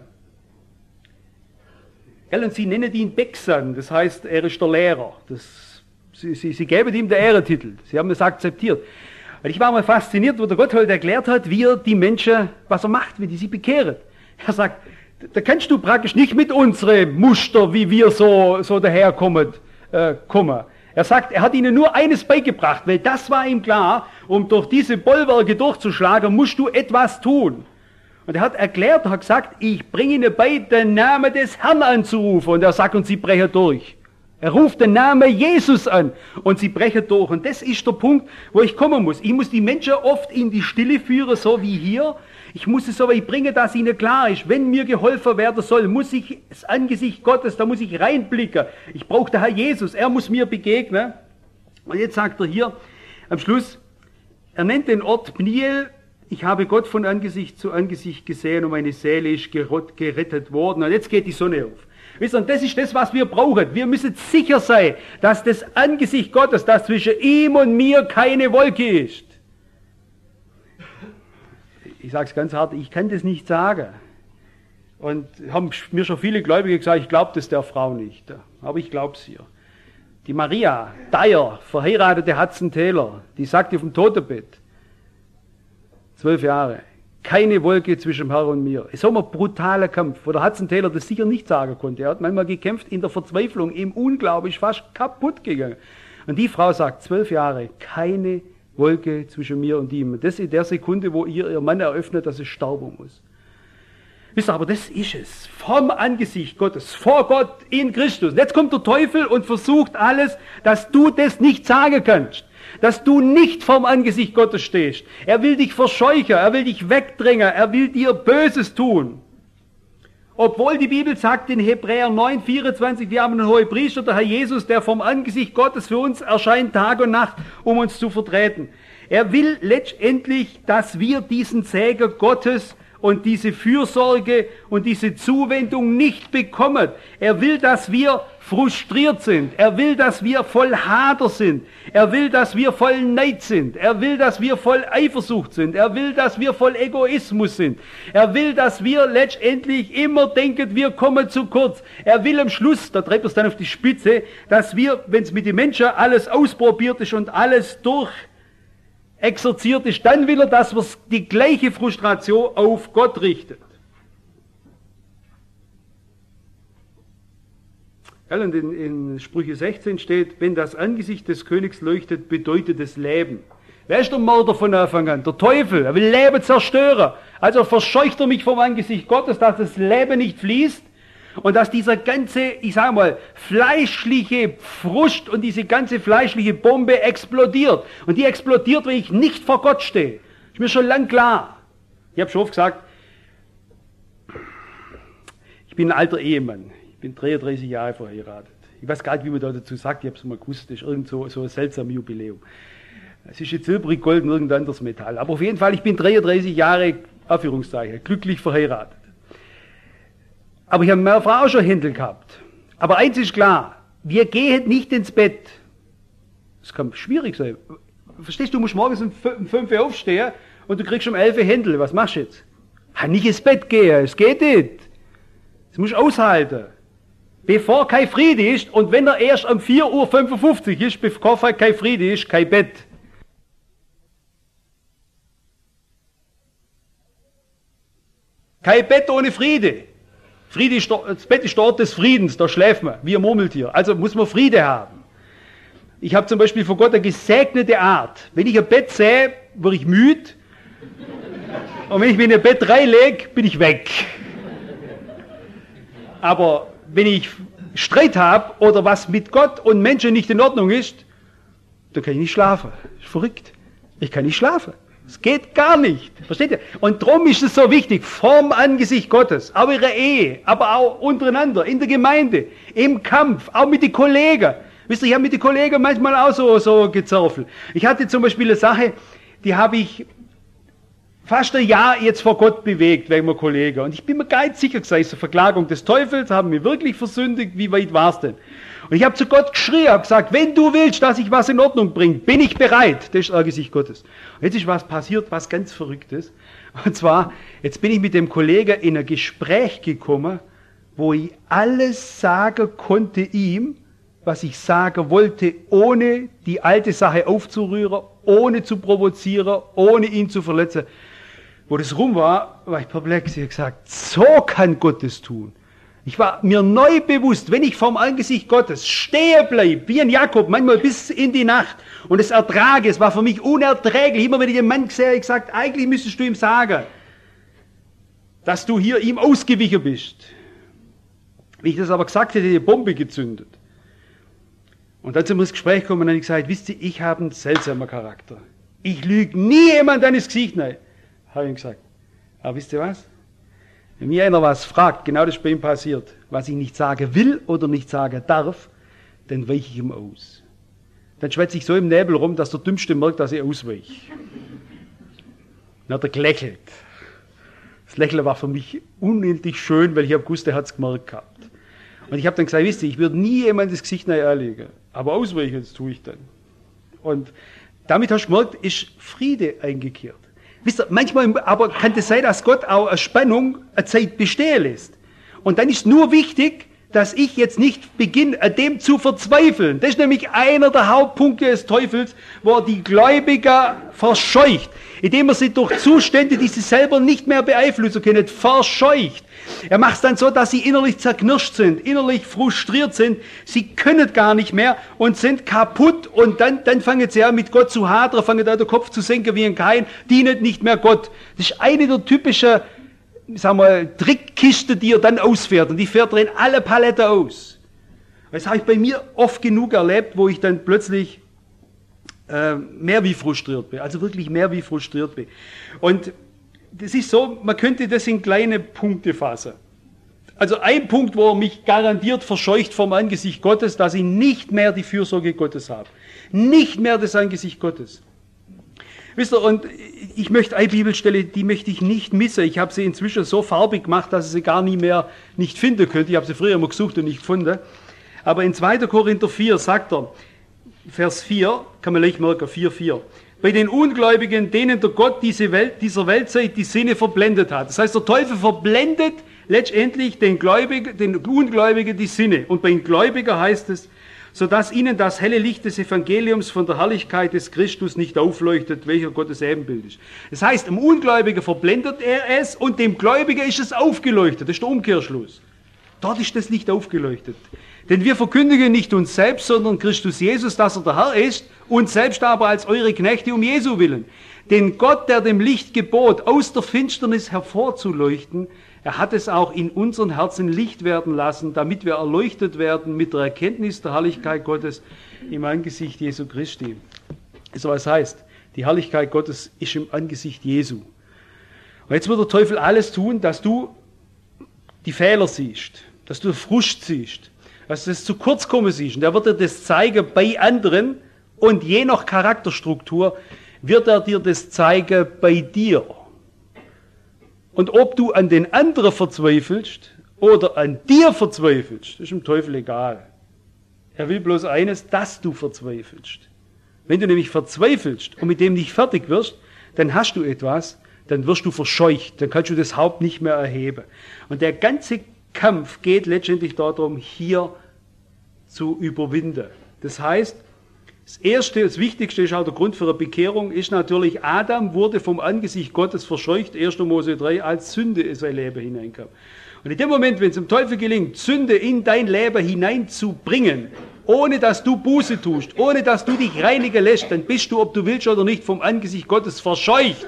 Gell? Und sie nennen ihn Beksan, das heißt, er ist der Lehrer. Sie geben ihm den Ehrentitel. Sie haben es akzeptiert. Und ich war mal fasziniert, wo der Gotthold erklärt hat, wie er die Menschen, was er macht, wie die sich bekehren. Er sagt, da kannst du praktisch nicht mit unseren Muster, wie wir so daherkommen, kommen. Er sagt, er hat ihnen nur eines beigebracht, weil das war ihm klar, um durch diese Bollwerke durchzuschlagen, musst du etwas tun. Und er hat erklärt, hat gesagt, ich bringe ihnen bei, den Namen des Herrn anzurufen. Und er sagt, und sie brechen durch. Er ruft den Namen Jesus an und sie brechen durch. Und das ist der Punkt, wo ich kommen muss. Ich muss die Menschen oft in die Stille führen, so wie hier. Ich muss es so weit bringen, dass ihnen klar ist, wenn mir geholfen werden soll, muss ich das Angesicht Gottes, da muss ich reinblicken. Ich brauche den Herr Jesus, er muss mir begegnen. Und jetzt sagt er hier am Schluss, er nennt den Ort Pniel, ich habe Gott von Angesicht zu Angesicht gesehen und meine Seele ist gerettet worden. Und jetzt geht die Sonne auf. Wisst ihr, und das ist das, was wir brauchen. Wir müssen sicher sein, dass das Angesicht Gottes, das zwischen ihm und mir keine Wolke ist. Ich sage es ganz hart, ich kann das nicht sagen. Und haben mir schon viele Gläubige gesagt, ich glaube das der Frau nicht. Aber ich glaube es ihr. Die Maria Dyer, verheiratete Hudson Taylor, die sagte auf dem Totenbett, 12 Jahre, keine Wolke zwischen dem Herrn und mir. Es ist so ein brutaler Kampf, wo der Hudson Taylor das sicher nicht sagen konnte. Er hat manchmal gekämpft in der Verzweiflung, im Unglaublich, fast kaputt gegangen. Und die Frau sagt, 12 Jahre, keine Wolke zwischen mir und ihm. Das in der Sekunde, wo ihr Mann eröffnet, dass es sterben muss. Wisst ihr, aber das ist es. Vom Angesicht Gottes, vor Gott in Christus. Jetzt kommt der Teufel und versucht alles, dass du das nicht sagen kannst. Dass du nicht vom Angesicht Gottes stehst. Er will dich verscheuchen, er will dich wegdrängen, er will dir Böses tun. Obwohl die Bibel sagt in Hebräer 9,24, wir haben einen Hohepriester, der Herr Jesus, der vom Angesicht Gottes für uns erscheint Tag und Nacht, um uns zu vertreten. Er will letztendlich, dass wir diesen Segen Gottes und diese Fürsorge und diese Zuwendung nicht bekommen. Er will, dass wir frustriert sind. Er will, dass wir voll Hader sind. Er will, dass wir voll Neid sind. Er will, dass wir voll Eifersucht sind. Er will, dass wir voll Egoismus sind. Er will, dass wir letztendlich immer denken, wir kommen zu kurz. Er will am Schluss, da treibt er es dann auf die Spitze, dass wir, wenn es mit den Menschen alles ausprobiert ist und alles durchexerziert ist, dann will er, dass wir die gleiche Frustration auf Gott richtet. Und in Sprüche 16 steht, wenn das Angesicht des Königs leuchtet, bedeutet es Leben. Wer ist der Mörder von Anfang an? Der Teufel. Er will Leben zerstören. Also verscheucht er mich vom Angesicht Gottes, dass das Leben nicht fließt und dass dieser ganze, ich sage mal, fleischliche Frust und diese ganze fleischliche Bombe explodiert. Und die explodiert, wenn ich nicht vor Gott stehe. Ist mir schon lang klar. Ich habe schon oft gesagt, ich bin ein alter Ehemann. Ich bin 33 Jahre verheiratet. Ich weiß gar nicht, wie man da dazu sagt, ich habe es mal gewusst, das ist irgend so ein seltsames Jubiläum. Es ist jetzt silbrig, gold und irgendein anderes Metall. Aber auf jeden Fall, ich bin 33 Jahre, Anführungszeichen, glücklich verheiratet. Aber ich habe meine Frau auch schon Händel gehabt. Aber eins ist klar, wir gehen nicht ins Bett. Das kann schwierig sein. Verstehst du, du musst morgens um 5 Uhr aufstehen und du kriegst um 11 Uhr Händel. Was machst du jetzt? Nicht ins Bett gehen, es geht nicht. Das musst du aushalten. Bevor kein Friede ist, und wenn er erst um 4:55 Uhr ist, bevor kein Friede ist, kein Bett. Kein Bett ohne Friede. Friede ist das Bett ist der Ort des Friedens, da schläft man, wie ein Murmeltier. Also muss man Friede haben. Ich habe zum Beispiel von Gott eine gesegnete Art. Wenn ich ein Bett sehe, werde ich müde. Und wenn ich mich in ein Bett reinlege, bin ich weg. Aber wenn ich Streit habe oder was mit Gott und Menschen nicht in Ordnung ist, dann kann ich nicht schlafen. Das ist verrückt. Ich kann nicht schlafen. Es geht gar nicht. Versteht ihr? Und darum ist es so wichtig, vorm Angesicht Gottes, auch in der Ehe, aber auch untereinander, in der Gemeinde, im Kampf, auch mit den Kollegen. Wisst ihr, ich habe mit den Kollegen manchmal auch so gezerfelt. Ich hatte zum Beispiel eine Sache, die habe ich fast ein Jahr jetzt vor Gott bewegt, wegen meinem Kollegen. Und ich bin mir gar nicht sicher gewesen, ist eine Verklagung des Teufels, haben wir wirklich versündigt, wie weit war es denn? Und ich habe zu Gott geschrien, habe gesagt, wenn du willst, dass ich was in Ordnung bringe, bin ich bereit. Das ist das Angesicht Gottes. Und jetzt ist was passiert, was ganz Verrücktes. Und zwar, jetzt bin ich mit dem Kollegen in ein Gespräch gekommen, wo ich alles sagen konnte ihm, was ich sagen wollte, ohne die alte Sache aufzurühren, ohne zu provozieren, ohne ihn zu verletzen. Wo das rum war, war ich perplex. Ich habe gesagt, so kann Gott es tun. Ich war mir neu bewusst, wenn ich vorm Angesicht Gottes stehen bleibe, wie ein Jakob, manchmal bis in die Nacht, und es ertrage, es war für mich unerträglich. Immer wenn ich den Mann gesehen habe, ich gesagt, eigentlich müsstest du ihm sagen, dass du hier ihm ausgewichen bist. Wie ich das aber gesagt hätte, die Bombe gezündet. Und dann sind wir ins Gespräch gekommen und dann habe ich gesagt, wisst ihr, ich habe einen seltsamen Charakter. Ich lüge nie jemand an das Gesicht rein, habe ich ihm gesagt. Aber wisst ihr was? Wenn mir einer was fragt, genau das ist bei ihm passiert, was ich nicht sagen will oder nicht sagen darf, dann weiche ich ihm aus. Dann schwätze ich so im Nebel rum, dass der Dümmste merkt, dass ich ausweiche. Dann hat er gelächelt. Das Lächeln war für mich unendlich schön, weil ich habe gewusst, er hat es gemerkt gehabt. Und ich habe dann gesagt, wisst ihr, ich würde nie jemand das Gesicht neu anlegen, aber ausweichen, das tue ich dann. Und damit hast du gemerkt, ist Friede eingekehrt. Wisst ihr, manchmal aber kann es sein, dass Gott auch eine Spannung eine Zeit bestehen lässt. Und dann ist nur wichtig, dass ich jetzt nicht beginne, an dem zu verzweifeln. Das ist nämlich einer der Hauptpunkte des Teufels, wo er die Gläubiger verscheucht, indem er sie durch Zustände, die sie selber nicht mehr beeinflussen können, verscheucht. Er macht es dann so, dass sie innerlich zerknirscht sind, innerlich frustriert sind, sie können gar nicht mehr und sind kaputt und dann fangen sie an mit Gott zu hadern, fangen an den Kopf zu senken wie ein Kain, dienen nicht mehr Gott. Das ist eine der typischen, sagen wir, Trickkiste, die er dann ausfährt und die fährt er in alle Paletten aus. Das habe ich bei mir oft genug erlebt, wo ich dann plötzlich mehr wie frustriert bin, also wirklich mehr wie frustriert bin. Und das ist so, man könnte das in kleine Punkte fassen. Also ein Punkt, wo er mich garantiert verscheucht vom Angesicht Gottes, dass ich nicht mehr die Fürsorge Gottes habe. Nicht mehr das Angesicht Gottes. Wisst ihr, und ich möchte eine Bibelstelle, die möchte ich nicht missen. Ich habe sie inzwischen so farbig gemacht, dass ich sie gar nie mehr nicht finden könnte. Ich habe sie früher immer gesucht und nicht gefunden. Aber in 2. Korinther 4 sagt er, Vers 4, kann man leicht merken, 4,4. Bei den Ungläubigen, denen der Gott dieser Weltzeit die Sinne verblendet hat. Das heißt, der Teufel verblendet letztendlich den Ungläubigen die Sinne. Und bei den Gläubigen heißt es, sodass ihnen das helle Licht des Evangeliums von der Herrlichkeit des Christus nicht aufleuchtet, welcher Gottes Ebenbild ist. Das heißt, dem Ungläubigen verblendet er es und dem Gläubigen ist es aufgeleuchtet. Das ist der Umkehrschluss. Dort ist das Licht aufgeleuchtet. Denn wir verkündigen nicht uns selbst, sondern Christus Jesus, dass er der Herr ist, uns selbst aber als eure Knechte um Jesu willen. Denn Gott, der dem Licht gebot, aus der Finsternis hervorzuleuchten, er hat es auch in unseren Herzen Licht werden lassen, damit wir erleuchtet werden mit der Erkenntnis der Herrlichkeit Gottes im Angesicht Jesu Christi. So was heißt, die Herrlichkeit Gottes ist im Angesicht Jesu. Und jetzt wird der Teufel alles tun, dass du die Fehler siehst, dass du Frust siehst, dass du das zu kurz kommen siehst. Und er wird dir das zeigen bei anderen und je nach Charakterstruktur wird er dir das zeigen bei dir. Und ob du an den anderen verzweifelst oder an dir verzweifelst, ist dem Teufel egal. Er will bloß eines, dass du verzweifelst. Wenn du nämlich verzweifelst und mit dem nicht fertig wirst, dann hast du etwas, dann wirst du verscheucht, dann kannst du das Haupt nicht mehr erheben. Und der ganze Kampf geht letztendlich darum, hier zu überwinden. Das heißt, das Erste, das Wichtigste ist auch der Grund für eine Bekehrung, ist natürlich, Adam wurde vom Angesicht Gottes verscheucht, 1. Mose 3, als Sünde in sein Leben hineinkam. Und in dem Moment, wenn es dem Teufel gelingt, Sünde in dein Leben hineinzubringen, ohne dass du Buße tust, ohne dass du dich reinigen lässt, dann bist du, ob du willst oder nicht, vom Angesicht Gottes verscheucht.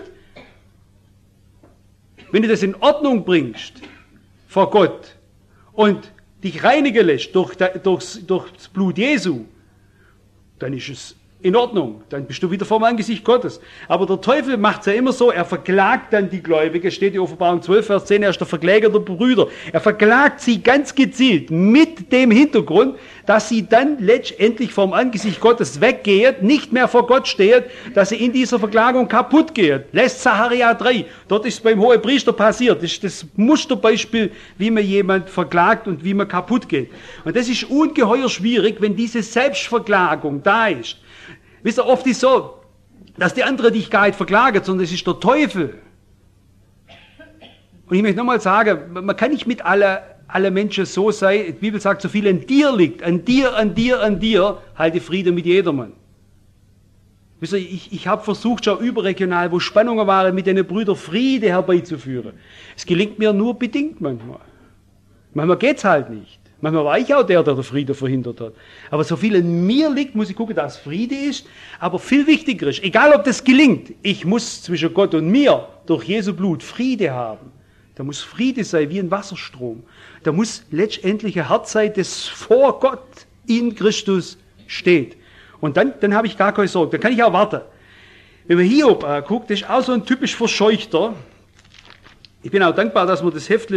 Wenn du das in Ordnung bringst vor Gott und dich reinigen lässt durch das Blut Jesu, dann ist es in Ordnung, dann bist du wieder vor dem Angesicht Gottes. Aber der Teufel macht es ja immer so, er verklagt dann die Gläubigen, steht in Offenbarung 12, Vers 10, er ist der Verkläger der Brüder. Er verklagt sie ganz gezielt mit dem Hintergrund, dass sie dann letztendlich vom Angesicht Gottes weggehen, nicht mehr vor Gott stehen, dass sie in dieser Verklagung kaputt gehen. Lässt Sacharja 3, dort ist es beim Hohepriester passiert, das ist das Musterbeispiel, wie man jemand verklagt und wie man kaputt geht. Und das ist ungeheuer schwierig, wenn diese Selbstverklagung da ist. Wisst ihr, oft ist es so, dass die andere dich gar nicht verklagen, sondern es ist der Teufel. Und ich möchte nochmal sagen, man kann nicht mit alle Menschen so sein, die Bibel sagt, so viel an dir liegt, an dir, halte Friede mit jedermann. Wisst ihr, ich habe versucht, schon überregional, wo Spannungen waren, mit den Brüdern Friede herbeizuführen. Es gelingt mir nur bedingt manchmal. Manchmal geht's halt nicht. Manchmal war ich auch der Frieden verhindert hat. Aber so viel in mir liegt, muss ich gucken, dass Friede ist. Aber viel wichtiger ist, egal ob das gelingt, ich muss zwischen Gott und mir durch Jesu Blut Friede haben. Da muss Friede sein wie ein Wasserstrom. Da muss letztendlich ein Herz sein, das vor Gott in Christus steht. Und dann habe ich gar keine Sorge. Dann kann ich auch warten. Wenn man Hiob guckt, das ist auch so ein typisch Verscheuchter. Ich bin auch dankbar, dass wir das Heftle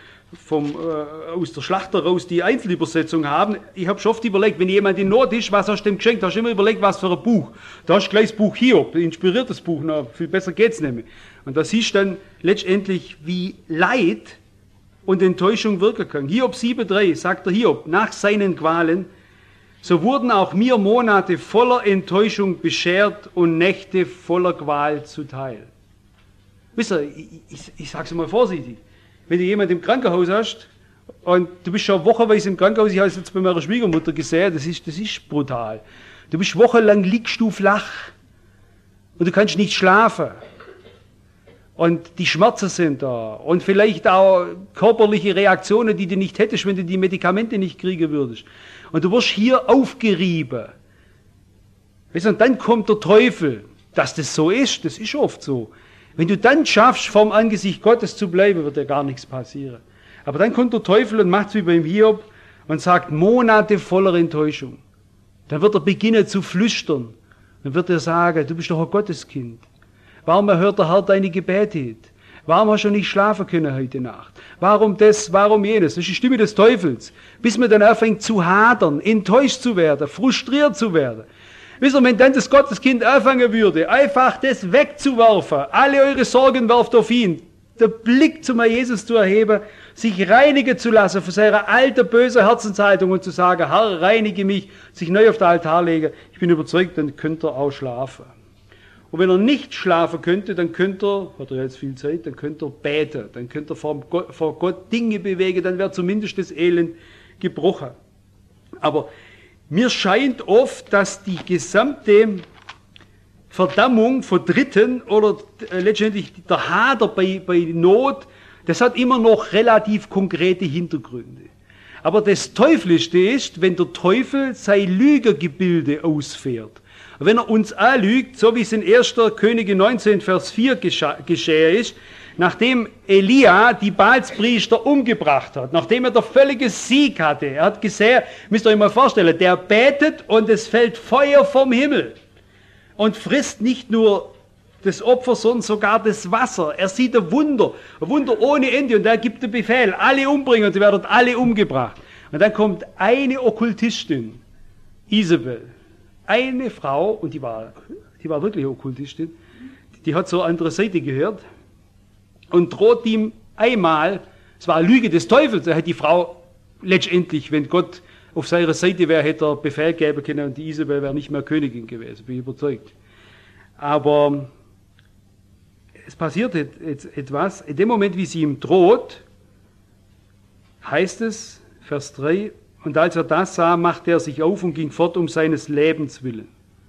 aus der Schlachter raus die Einzelübersetzung haben. Ich habe schon oft überlegt, wenn jemand in Not ist, was hast du dem geschenkt? Hast du immer überlegt, was für ein Buch. Da hast du gleich das Buch Hiob, inspiriert das Buch noch, viel besser geht's nicht mehr. Und da siehst du dann letztendlich, wie Leid und Enttäuschung wirken kann. Hiob 7,3 sagt der Hiob, nach seinen Qualen, so wurden auch mir Monate voller Enttäuschung beschert und Nächte voller Qual zuteil. Wisst ihr, ich sage es mal vorsichtig, wenn du jemanden im Krankenhaus hast und du bist schon wochenweise im Krankenhaus, ich habe es jetzt bei meiner Schwiegermutter gesehen, das ist brutal. Du bist wochenlang, liegst du flach und du kannst nicht schlafen. Und die Schmerzen sind da und vielleicht auch körperliche Reaktionen, die du nicht hättest, wenn du die Medikamente nicht kriegen würdest. Und du wirst hier aufgerieben. Weißt du, und dann kommt der Teufel. Dass das so ist, das ist oft so. Wenn du dann schaffst, vom Angesicht Gottes zu bleiben, wird dir gar nichts passieren. Aber dann kommt der Teufel und macht es wie beim Hiob und sagt, Monate voller Enttäuschung. Dann wird er beginnen zu flüstern. Dann wird er sagen, du bist doch ein Gotteskind. Warum erhört der Herr deine Gebete? Warum hast du nicht schlafen können heute Nacht? Warum das, warum jenes? Das ist die Stimme des Teufels. Bis man dann anfängt zu hadern, enttäuscht zu werden, frustriert zu werden. Wisst ihr, wenn dann das Gotteskind anfangen würde, einfach das wegzuwerfen, alle eure Sorgen werft auf ihn, der Blick zum Herrn Jesus zu erheben, sich reinigen zu lassen von seiner alten, bösen Herzenshaltung und zu sagen, Herr, reinige mich, sich neu auf den Altar legen, ich bin überzeugt, dann könnt ihr auch schlafen. Und wenn er nicht schlafen könnte, dann könnte er, hat er jetzt viel Zeit, dann könnte er beten, dann könnte er vor Gott Dinge bewegen, dann wäre zumindest das Elend gebrochen. Aber mir scheint oft, dass die gesamte Verdammung von Dritten oder letztendlich der Hader bei Not, das hat immer noch relativ konkrete Hintergründe. Aber das Teuflischste ist, wenn der Teufel sein Lügergebilde ausfährt. Wenn er uns anlügt, so wie es in 1. Könige 19, Vers 4 geschehen ist, nachdem Elia die Baalspriester umgebracht hat, nachdem er der völlige Sieg hatte, er hat gesehen, müsst ihr euch mal vorstellen, der betet und es fällt Feuer vom Himmel und frisst nicht nur das Opfer, sondern sogar das Wasser. Er sieht ein Wunder ohne Ende und er gibt den Befehl, alle umbringen und sie werden alle umgebracht. Und dann kommt eine Okkultistin, Isabel, eine Frau, und die war wirklich Okkultistin, die hat zur anderen Seite gehört und droht ihm einmal, es war eine Lüge des Teufels, da hat die Frau letztendlich, wenn Gott auf seiner Seite wäre, hätte er Befehl geben können und die Isabel wäre nicht mehr Königin gewesen, bin ich überzeugt. Aber es passiert jetzt etwas, in dem Moment, wie sie ihm droht, heißt es, Vers 3, und als er das sah, machte er sich auf und ging fort um seines Lebens willen.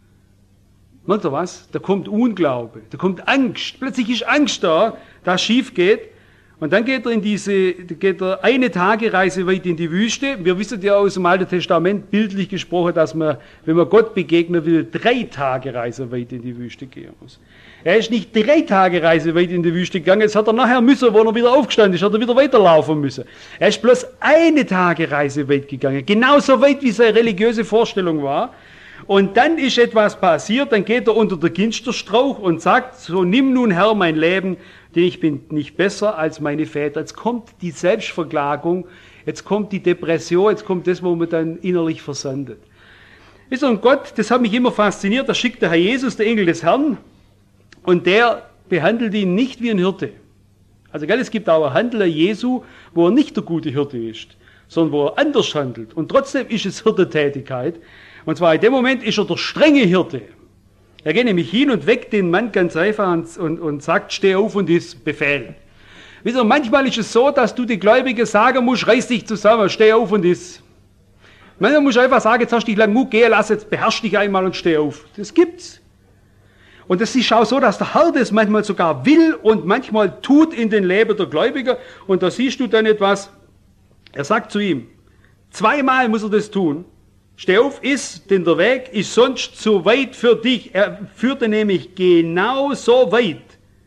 Merkt ihr was? Da kommt Unglaube, da kommt Angst. Plötzlich ist Angst da, dass es schief geht. Und dann geht er eine Tagereise weit in die Wüste. Wir wissen ja aus dem Alten Testament, bildlich gesprochen, dass man, wenn man Gott begegnen will, 3 Tagereise weit in die Wüste gehen muss. Er ist nicht 3 Tagereise weit in die Wüste gegangen, jetzt hat er nachher müssen, wo er wieder aufgestanden ist, hat er wieder weiterlaufen müssen. Er ist bloß eine Tagereise weit gegangen, genauso weit, wie seine religiöse Vorstellung war. Und dann ist etwas passiert, dann geht er unter den Ginsterstrauch und sagt, so nimm nun Herr mein Leben, denn ich bin nicht besser als meine Väter. Jetzt kommt die Selbstverklagung, jetzt kommt die Depression, jetzt kommt das, wo man dann innerlich versandet. Wisst ihr, und Gott, das hat mich immer fasziniert, da schickt der Herr Jesus, der Engel des Herrn, und der behandelt ihn nicht wie ein Hirte. Also es gibt auch ein Handeln Jesu, wo er nicht der gute Hirte ist, sondern wo er anders handelt. Und trotzdem ist es Hirtetätigkeit. Und zwar in dem Moment ist er der strenge Hirte. Er geht nämlich hin und weckt den Mann ganz einfach und sagt, steh auf und ist Befehl. Wisst ihr, manchmal ist es so, dass du die Gläubigen sagen musst, reiß dich zusammen, steh auf und ist. Manchmal musst du einfach sagen, jetzt hast du dich lang genug gehen lassen, jetzt beherrsch dich einmal und steh auf. Das gibt's. Und es ist auch so, dass der Herr das manchmal sogar will und manchmal tut in den Leben der Gläubiger. Und da siehst du dann etwas, Er sagt zu ihm, zweimal muss er das tun. Steh auf, iss, denn der Weg ist sonst zu weit für dich. Er führte nämlich genau so weit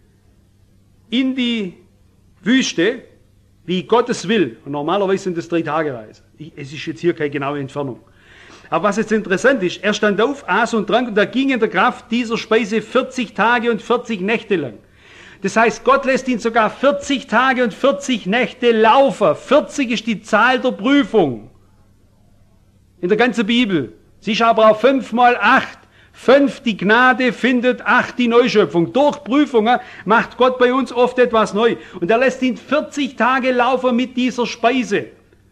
in die Wüste, wie Gott es will. Und normalerweise sind das 3 Tage Reise. Es ist jetzt hier keine genaue Entfernung. Aber was jetzt interessant ist, er stand auf, aß und trank und er ging in der Kraft dieser Speise 40 Tage und 40 Nächte lang. Das heißt, Gott lässt ihn sogar 40 Tage und 40 Nächte laufen. 40 ist die Zahl der Prüfung in der ganzen Bibel. Sie ist aber auch 5 mal 8. 5 die Gnade findet, 8 die Neuschöpfung. Durch Prüfungen macht Gott bei uns oft etwas neu. Und er lässt ihn 40 Tage laufen mit dieser Speise.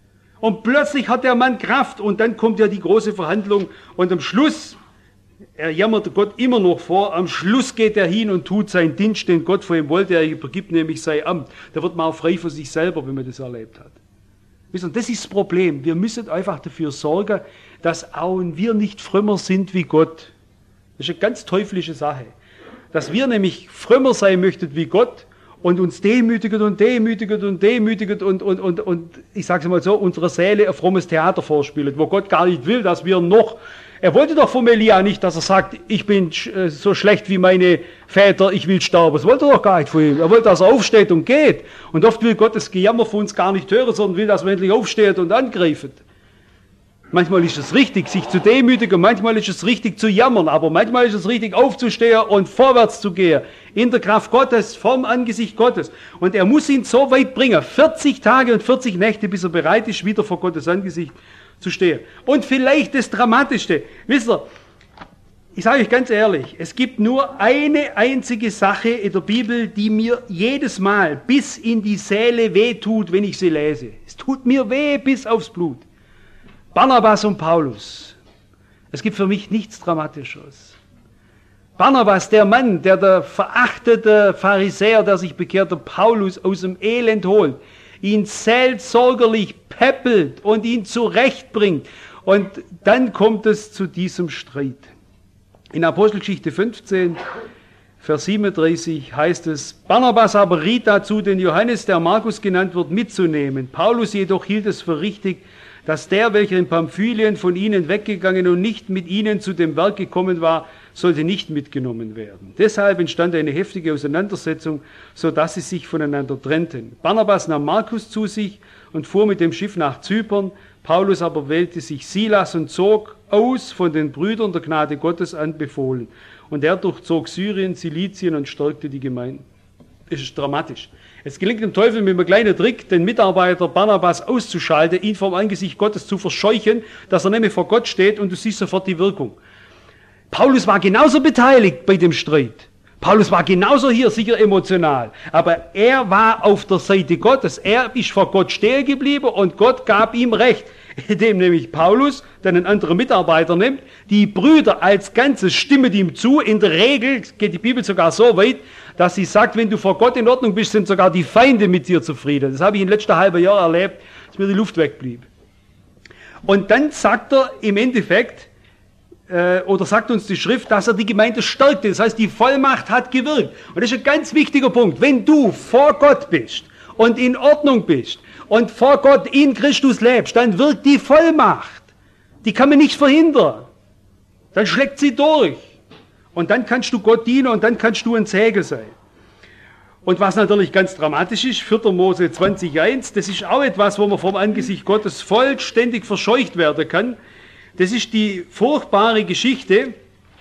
Und plötzlich hat der Mann Kraft und dann kommt ja die große Verhandlung und am Schluss, er jammert Gott immer noch vor, am Schluss geht er hin und tut seinen Dienst, den Gott von ihm wollte, er übergibt nämlich sein Amt. Da wird man auch frei für sich selber, wenn man das erlebt hat. Wisst ihr, das ist das Problem. Wir müssen einfach dafür sorgen, dass auch wir nicht frömmer sind wie Gott. Das ist eine ganz teuflische Sache. Dass wir nämlich frömmer sein möchten wie Gott und uns demütigen und demütigen und demütigen und ich sage es mal so, unserer Seele ein frommes Theater vorspielen, wo Gott gar nicht will, dass wir noch, er wollte doch vom Elia nicht, dass er sagt, ich bin so schlecht wie meine Väter, ich will sterben. Das wollte er doch gar nicht von ihm. Er wollte, dass er aufsteht und geht. Und oft will Gott das Gejammer von uns gar nicht hören, sondern will, dass wir endlich aufsteht und angreifen. Manchmal ist es richtig, sich zu demütigen, manchmal ist es richtig zu jammern, aber manchmal ist es richtig, aufzustehen und vorwärts zu gehen, in der Kraft Gottes, vom Angesicht Gottes. Und er muss ihn so weit bringen, 40 Tage und 40 Nächte, bis er bereit ist, wieder vor Gottes Angesicht zu stehen. Und vielleicht das Dramatischste, wisst ihr, ich sage euch ganz ehrlich, es gibt nur eine einzige Sache in der Bibel, die mir jedes Mal bis in die Seele weh tut, wenn ich sie lese. Es tut mir weh bis aufs Blut. Barnabas und Paulus. Es gibt für mich nichts Dramatischeres. Barnabas, der Mann, der verachtete Pharisäer, der sich bekehrte, Paulus aus dem Elend holt, ihn seelsorgerlich peppelt und ihn zurechtbringt. Und dann kommt es zu diesem Streit. In Apostelgeschichte 15, Vers 37 heißt es, Barnabas aber riet dazu, den Johannes, der Markus genannt wird, mitzunehmen. Paulus jedoch hielt es für richtig, dass der, welcher in Pamphylien von ihnen weggegangen und nicht mit ihnen zu dem Werk gekommen war, sollte nicht mitgenommen werden. Deshalb entstand eine heftige Auseinandersetzung, so dass sie sich voneinander trennten. Barnabas nahm Markus zu sich und fuhr mit dem Schiff nach Zypern. Paulus aber wählte sich Silas und zog aus von den Brüdern der Gnade Gottes anbefohlen. Und er durchzog Syrien, Silizien und stärkte die Gemeinden. Das ist dramatisch. Es gelingt dem Teufel mit einem kleinen Trick, den Mitarbeiter Barnabas auszuschalten, ihn vom Angesicht Gottes zu verscheuchen, dass er nämlich vor Gott steht und du siehst sofort die Wirkung. Paulus war genauso beteiligt bei dem Streit. Paulus war genauso hier sicher emotional, aber er war auf der Seite Gottes. Er ist vor Gott stehen geblieben und Gott gab ihm Recht, indem nämlich Paulus dann einen anderen Mitarbeiter nimmt. Die Brüder als Ganzes stimmen ihm zu. In der Regel geht die Bibel sogar so weit, dass sie sagt, wenn du vor Gott in Ordnung bist, sind sogar die Feinde mit dir zufrieden. Das habe ich im letzten halben Jahr erlebt, dass mir die Luft wegblieb. Und dann sagt er im Endeffekt, oder sagt uns die Schrift, dass er die Gemeinde stärkte. Das heißt, die Vollmacht hat gewirkt. Und das ist ein ganz wichtiger Punkt. Wenn du vor Gott bist und in Ordnung bist und vor Gott in Christus lebst, dann wirkt die Vollmacht. Die kann man nicht verhindern. Dann schlägt sie durch. Und dann kannst du Gott dienen und dann kannst du ein Segen sein. Und was natürlich ganz dramatisch ist, 4. Mose 20,1, das ist auch etwas, wo man vom Angesicht Gottes vollständig verscheucht werden kann. Das ist die furchtbare Geschichte,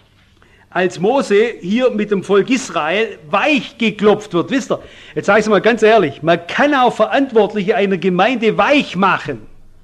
als Mose hier mit dem Volk Israel weich geklopft wird. Wisst ihr, jetzt sage ich es mal ganz ehrlich, man kann auch Verantwortliche einer Gemeinde weich machen.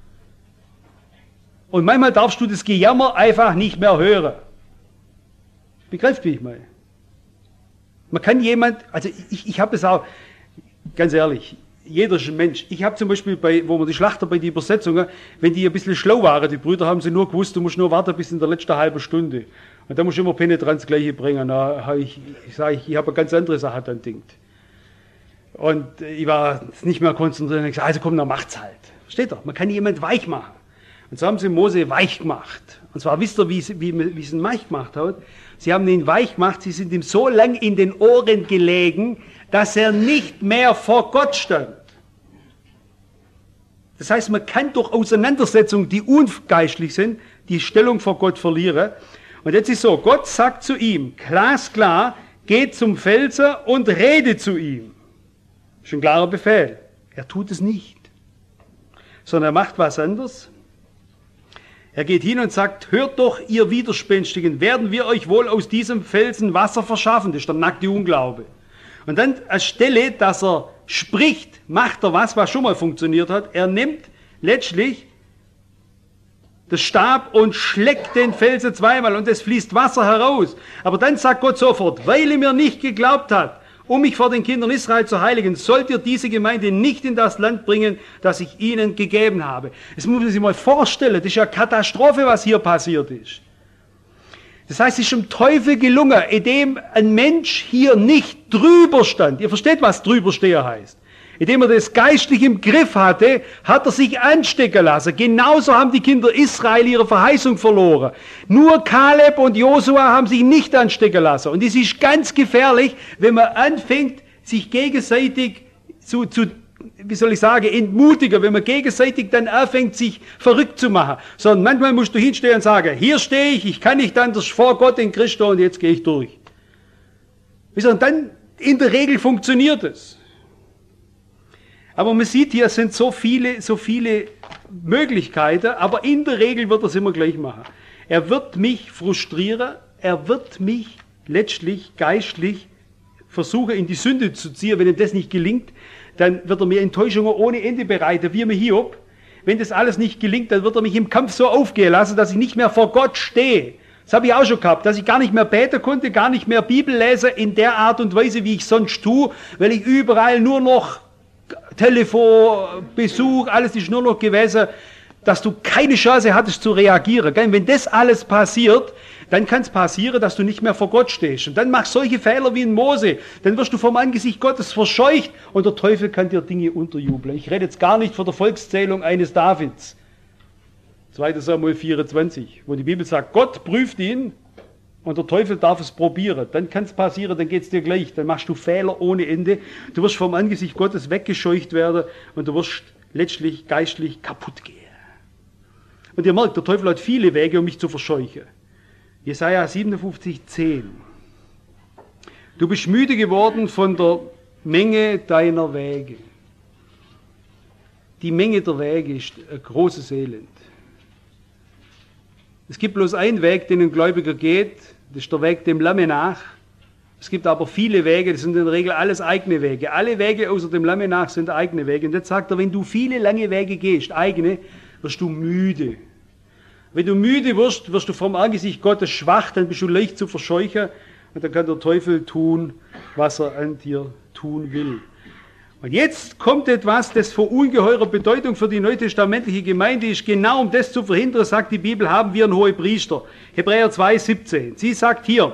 Und manchmal darfst du das Gejammer einfach nicht mehr hören. Begreift, wie ich meine? Man kann jemand, also ich habe es auch, ganz ehrlich, jeder ist ein Mensch. Ich habe zum Beispiel, wo wir die Schlachter bei den Übersetzungen, wenn die ein bisschen schlau waren, die Brüder haben sie nur gewusst, du musst nur warten bis in der letzten halben Stunde. Und da musst du immer Penetranz gleiche bringen. Ich habe eine ganz andere Sache dann denkt. Und ich war nicht mehr konzentriert und gesagt, also komm, dann macht's halt. Versteht ihr? Man kann jemand weich machen. Und so haben sie Mose weich gemacht. Und zwar wisst ihr, wie sie ihn weich gemacht hat? Sie haben ihn weich gemacht, sie sind ihm so lang in den Ohren gelegen, dass er nicht mehr vor Gott stand. Das heißt, man kann durch Auseinandersetzungen, die ungeistlich sind, die Stellung vor Gott verlieren. Und jetzt ist so, Gott sagt zu ihm, glasklar, geht zum Felsen und rede zu ihm. Das ist ein klarer Befehl. Er tut es nicht, sondern er macht was anderes. Er geht hin und sagt, hört doch, ihr Widerspenstigen, werden wir euch wohl aus diesem Felsen Wasser verschaffen? Das ist der nackte Unglaube. Und dann anstelle, dass er spricht, macht er was schon mal funktioniert hat. Er nimmt letztlich den Stab und schlägt den Felsen zweimal und es fließt Wasser heraus. Aber dann sagt Gott sofort, weil ihr mir nicht geglaubt habt, um mich vor den Kindern Israel zu heiligen, sollt ihr diese Gemeinde nicht in das Land bringen, das ich ihnen gegeben habe. Das muss man sich mal vorstellen, das ist ja eine Katastrophe, was hier passiert ist. Das heißt, es ist dem Teufel gelungen, indem ein Mensch hier nicht drüber stand. Ihr versteht, was drüberstehen heißt. Indem er das geistlich im Griff hatte, hat er sich anstecken lassen. Genauso haben die Kinder Israel ihre Verheißung verloren. Nur Kaleb und Josua haben sich nicht anstecken lassen. Und es ist ganz gefährlich, wenn man anfängt, sich gegenseitig entmutigen, wenn man gegenseitig dann anfängt, sich verrückt zu machen. Sondern manchmal musst du hinstehen und sagen, hier stehe ich kann nicht anders vor Gott in Christus und jetzt gehe ich durch. Und dann, in der Regel funktioniert es. Aber man sieht hier, es sind so viele Möglichkeiten, aber in der Regel wird er es immer gleich machen. Er wird mich frustrieren, er wird mich letztlich geistlich versuchen, in die Sünde zu ziehen. Wenn ihm das nicht gelingt, dann wird er mir Enttäuschungen ohne Ende bereiten, wie mir Hiob. Wenn das alles nicht gelingt, dann wird er mich im Kampf so aufgehen lassen, dass ich nicht mehr vor Gott stehe. Das habe ich auch schon gehabt, dass ich gar nicht mehr beten konnte, gar nicht mehr Bibel lese in der Art und Weise, wie ich sonst tue, weil ich überall nur noch Telefon, Besuch, alles ist nur noch gewesen, dass du keine Chance hattest zu reagieren. Wenn das alles passiert, dann kann es passieren, dass du nicht mehr vor Gott stehst. Und dann machst du solche Fehler wie in Mose. Dann wirst du vom Angesicht Gottes verscheucht und der Teufel kann dir Dinge unterjubeln. Ich rede jetzt gar nicht von der Volkszählung eines Davids. 2. Samuel 24, wo die Bibel sagt, Gott prüft ihn und der Teufel darf es probieren. Dann kann es passieren, dann geht es dir gleich. Dann machst du Fehler ohne Ende. Du wirst vom Angesicht Gottes weggescheucht werden und du wirst letztlich geistlich kaputt gehen. Und ihr merkt, der Teufel hat viele Wege, um mich zu verscheuchen. Jesaja 57,10. Du bist müde geworden von der Menge deiner Wege. Die Menge der Wege ist ein großes Elend. Es gibt bloß einen Weg, den ein Gläubiger geht, das ist der Weg dem Lamme nach. Es gibt aber viele Wege, das sind in der Regel alles eigene Wege. Alle Wege außer dem Lamme nach sind eigene Wege. Und jetzt sagt er, wenn du viele lange Wege gehst, eigene, wirst du müde. Wenn du müde wirst, wirst du vom Angesicht Gottes schwach, dann bist du leicht zu verscheuchen und dann kann der Teufel tun, was er an dir tun will. Und jetzt kommt etwas, das von ungeheurer Bedeutung für die neutestamentliche Gemeinde ist. Genau um das zu verhindern, sagt die Bibel, haben wir einen Hohepriester. Hebräer 2,17. Sie sagt hier,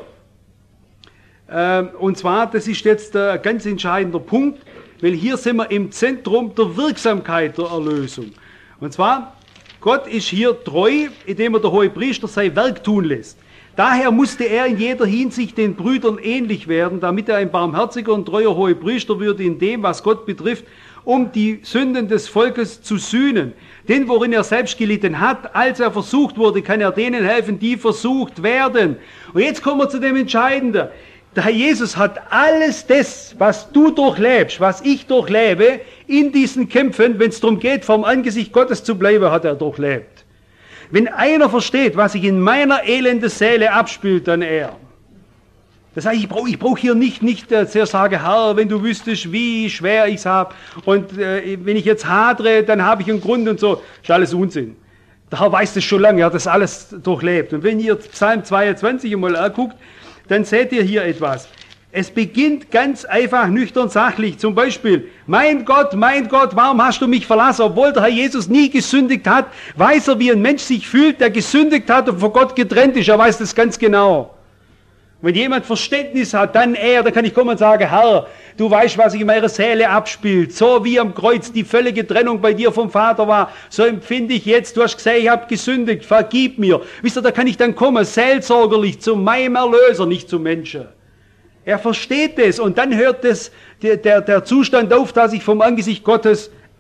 und zwar, das ist jetzt ein ganz entscheidender Punkt, weil hier sind wir im Zentrum der Wirksamkeit der Erlösung. Und zwar, Gott ist hier treu, indem er der Hohepriester sein Werk tun lässt. Daher musste er in jeder Hinsicht den Brüdern ähnlich werden, damit er ein barmherziger und treuer Hohepriester würde in dem, was Gott betrifft, um die Sünden des Volkes zu sühnen. Denn worin er selbst gelitten hat, als er versucht wurde, kann er denen helfen, die versucht werden. Und jetzt kommen wir zu dem Entscheidenden. Der Herr Jesus hat alles das, was du durchlebst, was ich durchlebe, in diesen Kämpfen, wenn es darum geht, vom Angesicht Gottes zu bleiben, hat er durchlebt. Wenn einer versteht, was sich in meiner elenden Seele abspielt, dann er. Das heißt, ich brauch hier nicht sehr sagen, Herr, wenn du wüsstest, wie schwer ich es habe und wenn ich jetzt hadere, dann habe ich einen Grund und so. Das ist alles Unsinn. Der Herr weiß das schon lange, er hat das alles durchlebt. Und wenn ihr Psalm 22 mal anguckt, dann seht ihr hier etwas. Es beginnt ganz einfach, nüchtern, sachlich. Zum Beispiel, mein Gott, warum hast du mich verlassen? Obwohl der Herr Jesus nie gesündigt hat, weiß er, wie ein Mensch sich fühlt, der gesündigt hat und von Gott getrennt ist. Er weiß das ganz genau. Wenn jemand Verständnis hat, dann da kann ich kommen und sagen, Herr, du weißt, was sich in meiner Seele abspielt. So wie am Kreuz die völlige Trennung bei dir vom Vater war, so empfinde ich jetzt, du hast gesagt, ich habe gesündigt, vergib mir. Wisst ihr, da kann ich dann kommen, seelsorgerlich zu meinem Erlöser, nicht zum Menschen. Er versteht es und dann hört der Zustand auf, dass ich vom Angesicht Gottes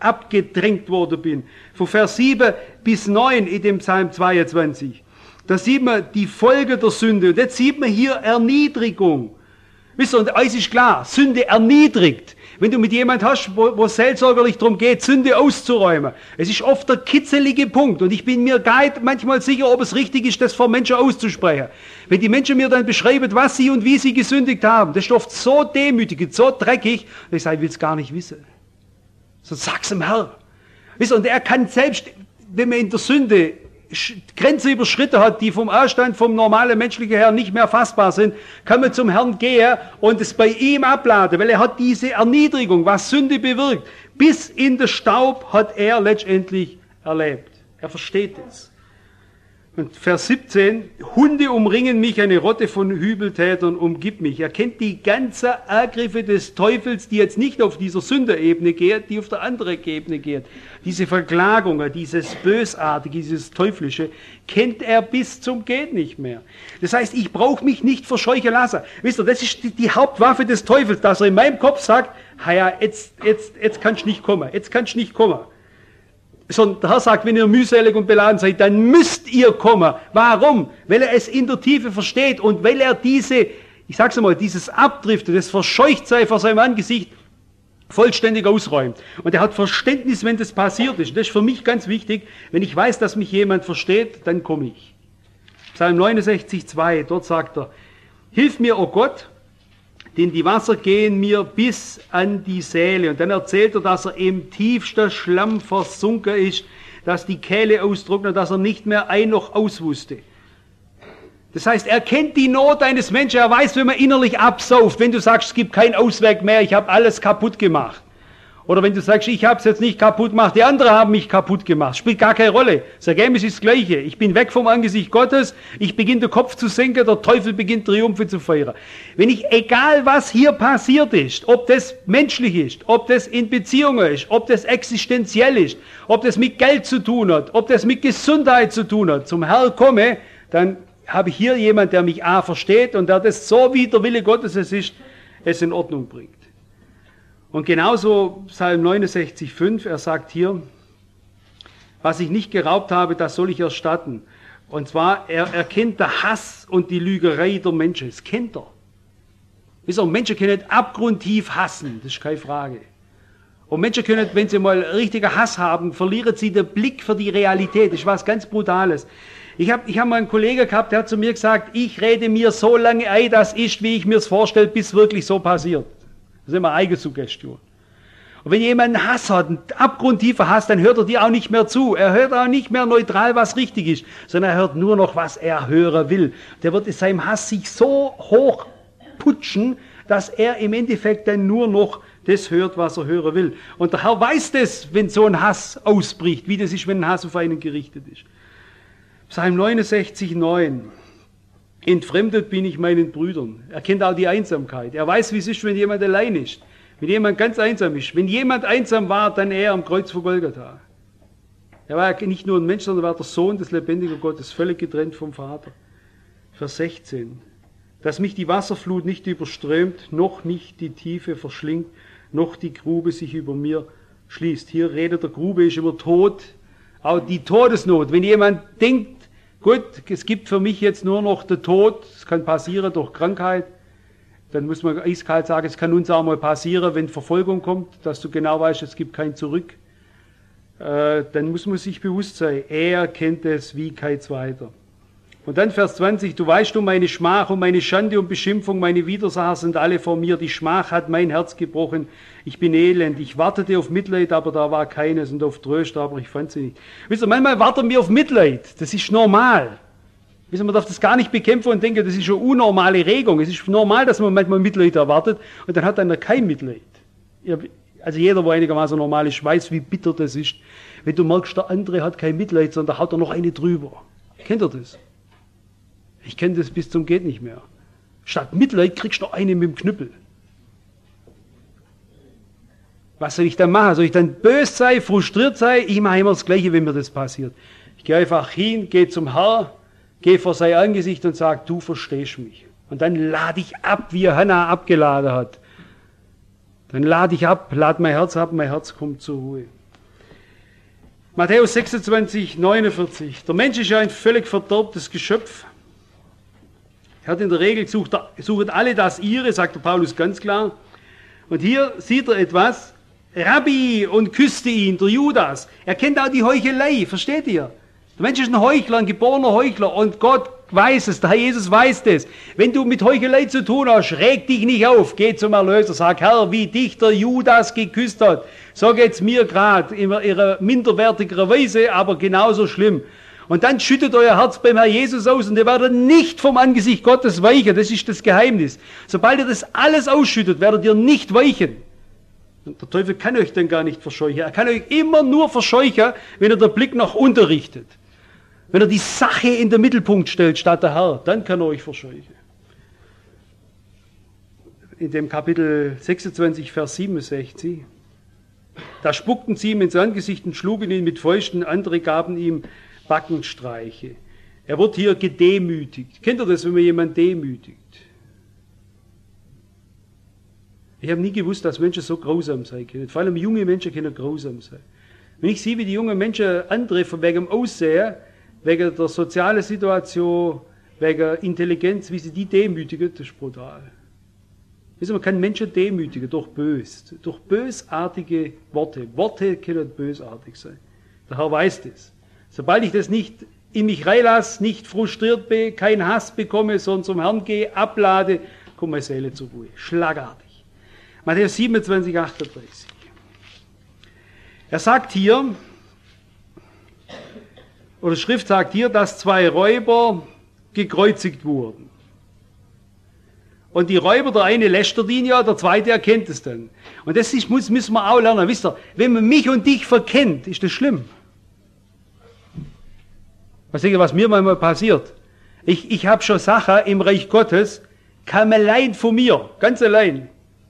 abgedrängt worden bin. Von Vers 7 bis 9 in dem Psalm 22. Da sieht man die Folge der Sünde. Und jetzt sieht man hier Erniedrigung. Wisst ihr, und eins ist klar, Sünde erniedrigt. Wenn du mit jemand hast, wo es seelsorgerlich darum geht, Sünde auszuräumen, es ist oft der kitzelige Punkt. Und ich bin mir gar nicht manchmal sicher, ob es richtig ist, das vor Menschen auszusprechen. Wenn die Menschen mir dann beschreiben, was sie und wie sie gesündigt haben, das ist oft so demütigend, so dreckig, dass ich sage, ich will es gar nicht wissen. So sag's dem Herrn. Wisst ihr, und er kann selbst, wenn man in der Sünde Grenzen überschritten hat, die vom Anstand, vom normalen menschlichen her nicht mehr fassbar sind, kann man zum Herrn gehen und es bei ihm abladen, weil er hat diese Erniedrigung, was Sünde bewirkt, bis in den Staub hat er letztendlich erlebt. Er versteht es. Und Vers 17, Hunde umringen mich, eine Rotte von Übeltätern umgibt mich. Er kennt die ganzen Angriffe des Teufels, die jetzt nicht auf dieser Sünderebene gehen, die auf der anderen Ebene gehen. Diese Verklagungen, dieses Bösartige, dieses Teuflische, kennt er bis zum Geht nicht mehr. Das heißt, ich brauche mich nicht verscheuchen lassen. Wisst ihr, das ist die Hauptwaffe des Teufels, dass er in meinem Kopf sagt, ja, jetzt kannst du nicht kommen, jetzt kannst du nicht kommen. Sondern der Herr sagt, wenn ihr mühselig und beladen seid, dann müsst ihr kommen. Warum? Weil er es in der Tiefe versteht und weil er dieses Abdriften, das Verscheuchtsein vor seinem Angesicht vollständig ausräumt. Und er hat Verständnis, wenn das passiert ist. Das ist für mich ganz wichtig. Wenn ich weiß, dass mich jemand versteht, dann komme ich. Psalm 69,2, dort sagt er, hilf mir, o Gott, denn die Wasser gehen mir bis an die Seele. Und dann erzählt er, dass er im tiefsten Schlamm versunken ist, dass die Kehle austrocknet, dass er nicht mehr ein noch aus wusste. Das heißt, er kennt die Not eines Menschen, er weiß, wenn man innerlich absauft, wenn du sagst, es gibt keinen Ausweg mehr, ich habe alles kaputt gemacht. Oder wenn du sagst, ich habe es jetzt nicht kaputt gemacht, die anderen haben mich kaputt gemacht. Spielt gar keine Rolle. Das Ergebnis ist das Gleiche. Ich bin weg vom Angesicht Gottes, ich beginne den Kopf zu senken, der Teufel beginnt Triumphe zu feiern. Wenn ich, egal was hier passiert ist, ob das menschlich ist, ob das in Beziehungen ist, ob das existenziell ist, ob das mit Geld zu tun hat, ob das mit Gesundheit zu tun hat, zum Herrn komme, dann habe ich hier jemand, der mich versteht und der das so, wie der Wille Gottes es in Ordnung bringt. Und genauso Psalm 69,5, er sagt hier, was ich nicht geraubt habe, das soll ich erstatten. Und zwar, er kennt den Hass und die Lügerei der Menschen. Das kennt er. Wisst ihr, Menschen können abgrundtief hassen, das ist keine Frage. Und Menschen können, wenn sie mal richtigen Hass haben, verlieren sie den Blick für die Realität. Das ist was ganz Brutales. Ich hab mal einen Kollegen gehabt, der hat zu mir gesagt, ich rede mir so lange ein, das ist, wie ich mir es vorstelle, bis wirklich so passiert. Das ist immer Eigensuggestion. Und wenn jemand einen Hass hat, einen abgrundtiefen Hass, dann hört er dir auch nicht mehr zu. Er hört auch nicht mehr neutral, was richtig ist, sondern er hört nur noch, was er hören will. Der wird in seinem Hass sich so hoch putschen, dass er im Endeffekt dann nur noch das hört, was er hören will. Und der Herr weiß das, wenn so ein Hass ausbricht, wie das ist, wenn ein Hass auf einen gerichtet ist. Psalm 69,9. Entfremdet bin ich meinen Brüdern. Er kennt auch die Einsamkeit. Er weiß, wie es ist, wenn jemand allein ist. Wenn jemand ganz einsam ist. Wenn jemand einsam war, dann er am Kreuz vor Golgatha. Er war nicht nur ein Mensch, sondern war der Sohn des lebendigen Gottes, völlig getrennt vom Vater. Vers 16. Dass mich die Wasserflut nicht überströmt, noch nicht die Tiefe verschlingt, noch die Grube sich über mir schließt. Hier redet der Grube, ist immer Tod. Auch die Todesnot. Wenn jemand denkt, gut, es gibt für mich jetzt nur noch den Tod, es kann passieren durch Krankheit, dann muss man eiskalt sagen, es kann uns auch mal passieren, wenn Verfolgung kommt, dass du genau weißt, es gibt kein Zurück. Dann muss man sich bewusst sein, er kennt es wie kein Zweiter. Und dann Vers 20, du weißt um meine Schmach, um meine Schande und Beschimpfung, meine Widersacher sind alle vor mir, die Schmach hat mein Herz gebrochen, ich bin elend, ich wartete auf Mitleid, aber da war keines und auf Tröst, aber ich fand sie nicht. Wisst ihr, manchmal warten wir auf Mitleid, das ist normal. Wisst ihr, man darf das gar nicht bekämpfen und denken, das ist eine unnormale Regung. Es ist normal, dass man manchmal Mitleid erwartet und dann hat einer kein Mitleid. Also jeder, der einigermaßen normal ist, weiß, wie bitter das ist, wenn du merkst, der andere hat kein Mitleid, sondern hat er noch eine drüber. Kennt ihr das? Ich kenne das bis zum Geht nicht mehr. Statt Mitleid kriegst du noch eine mit dem Knüppel. Was soll ich dann machen? Soll ich dann böse sein, frustriert sein? Ich mache immer das Gleiche, wenn mir das passiert. Ich gehe einfach hin, gehe zum Herrn, gehe vor sein Angesicht und sage, du verstehst mich. Und dann lade ich ab, wie Hannah abgeladen hat. Dann lade ich ab, lade mein Herz ab, mein Herz kommt zur Ruhe. Matthäus 26, 49. Der Mensch ist ja ein völlig verdorbtes Geschöpf. Er hat in der Regel suchen alle das ihre, sagt der Paulus ganz klar. Und hier sieht er etwas, Rabbi, und küsste ihn, der Judas. Er kennt auch die Heuchelei, versteht ihr? Der Mensch ist ein Heuchler, ein geborener Heuchler, und Gott weiß es, der Herr Jesus weiß das. Wenn du mit Heuchelei zu tun hast, reg dich nicht auf, geh zum Erlöser, sag, Herr, wie dich der Judas geküsst hat, so geht's mir gerade, in ihrer minderwertigeren Weise, aber genauso schlimm. Und dann schüttet euer Herz beim Herr Jesus aus und ihr werdet nicht vom Angesicht Gottes weichen, das ist das Geheimnis. Sobald ihr das alles ausschüttet, werdet ihr nicht weichen. Und der Teufel kann euch dann gar nicht verscheuchen. Er kann euch immer nur verscheuchen, wenn er den Blick nach unten richtet. Wenn er die Sache in den Mittelpunkt stellt statt der Herr, dann kann er euch verscheuchen. In dem Kapitel 26, Vers 67, da spuckten sie ihm ins Angesicht und schlugen ihn mit Fäusten, andere gaben ihm Backenstreiche. Er wird hier gedemütigt. Kennt ihr das, wenn man jemanden demütigt? Ich habe nie gewusst, dass Menschen so grausam sein können. Vor allem junge Menschen können grausam sein. Wenn ich sehe, wie die jungen Menschen antreffen wegen dem Aussehen, wegen der sozialen Situation, wegen Intelligenz, wie sie die demütigen, das ist brutal. Man kann Menschen demütigen durch bösartige Worte. Worte können bösartig sein. Der Herr weiß das. Sobald ich das nicht in mich reinlasse, nicht frustriert bin, keinen Hass bekomme, sondern zum Herrn gehe, ablade, kommt meine Seele zur Ruhe. Schlagartig. Matthäus 27, 38. Er sagt hier, oder die Schrift sagt hier, dass 2 Räuber gekreuzigt wurden. Und die Räuber, der eine lästert ihn ja, der zweite erkennt es dann. Und das müssen wir auch lernen. Wisst ihr, wenn man mich und dich verkennt, ist das schlimm. Was mir manchmal passiert. Ich habe schon Sachen im Reich Gottes, kam allein von mir, ganz allein.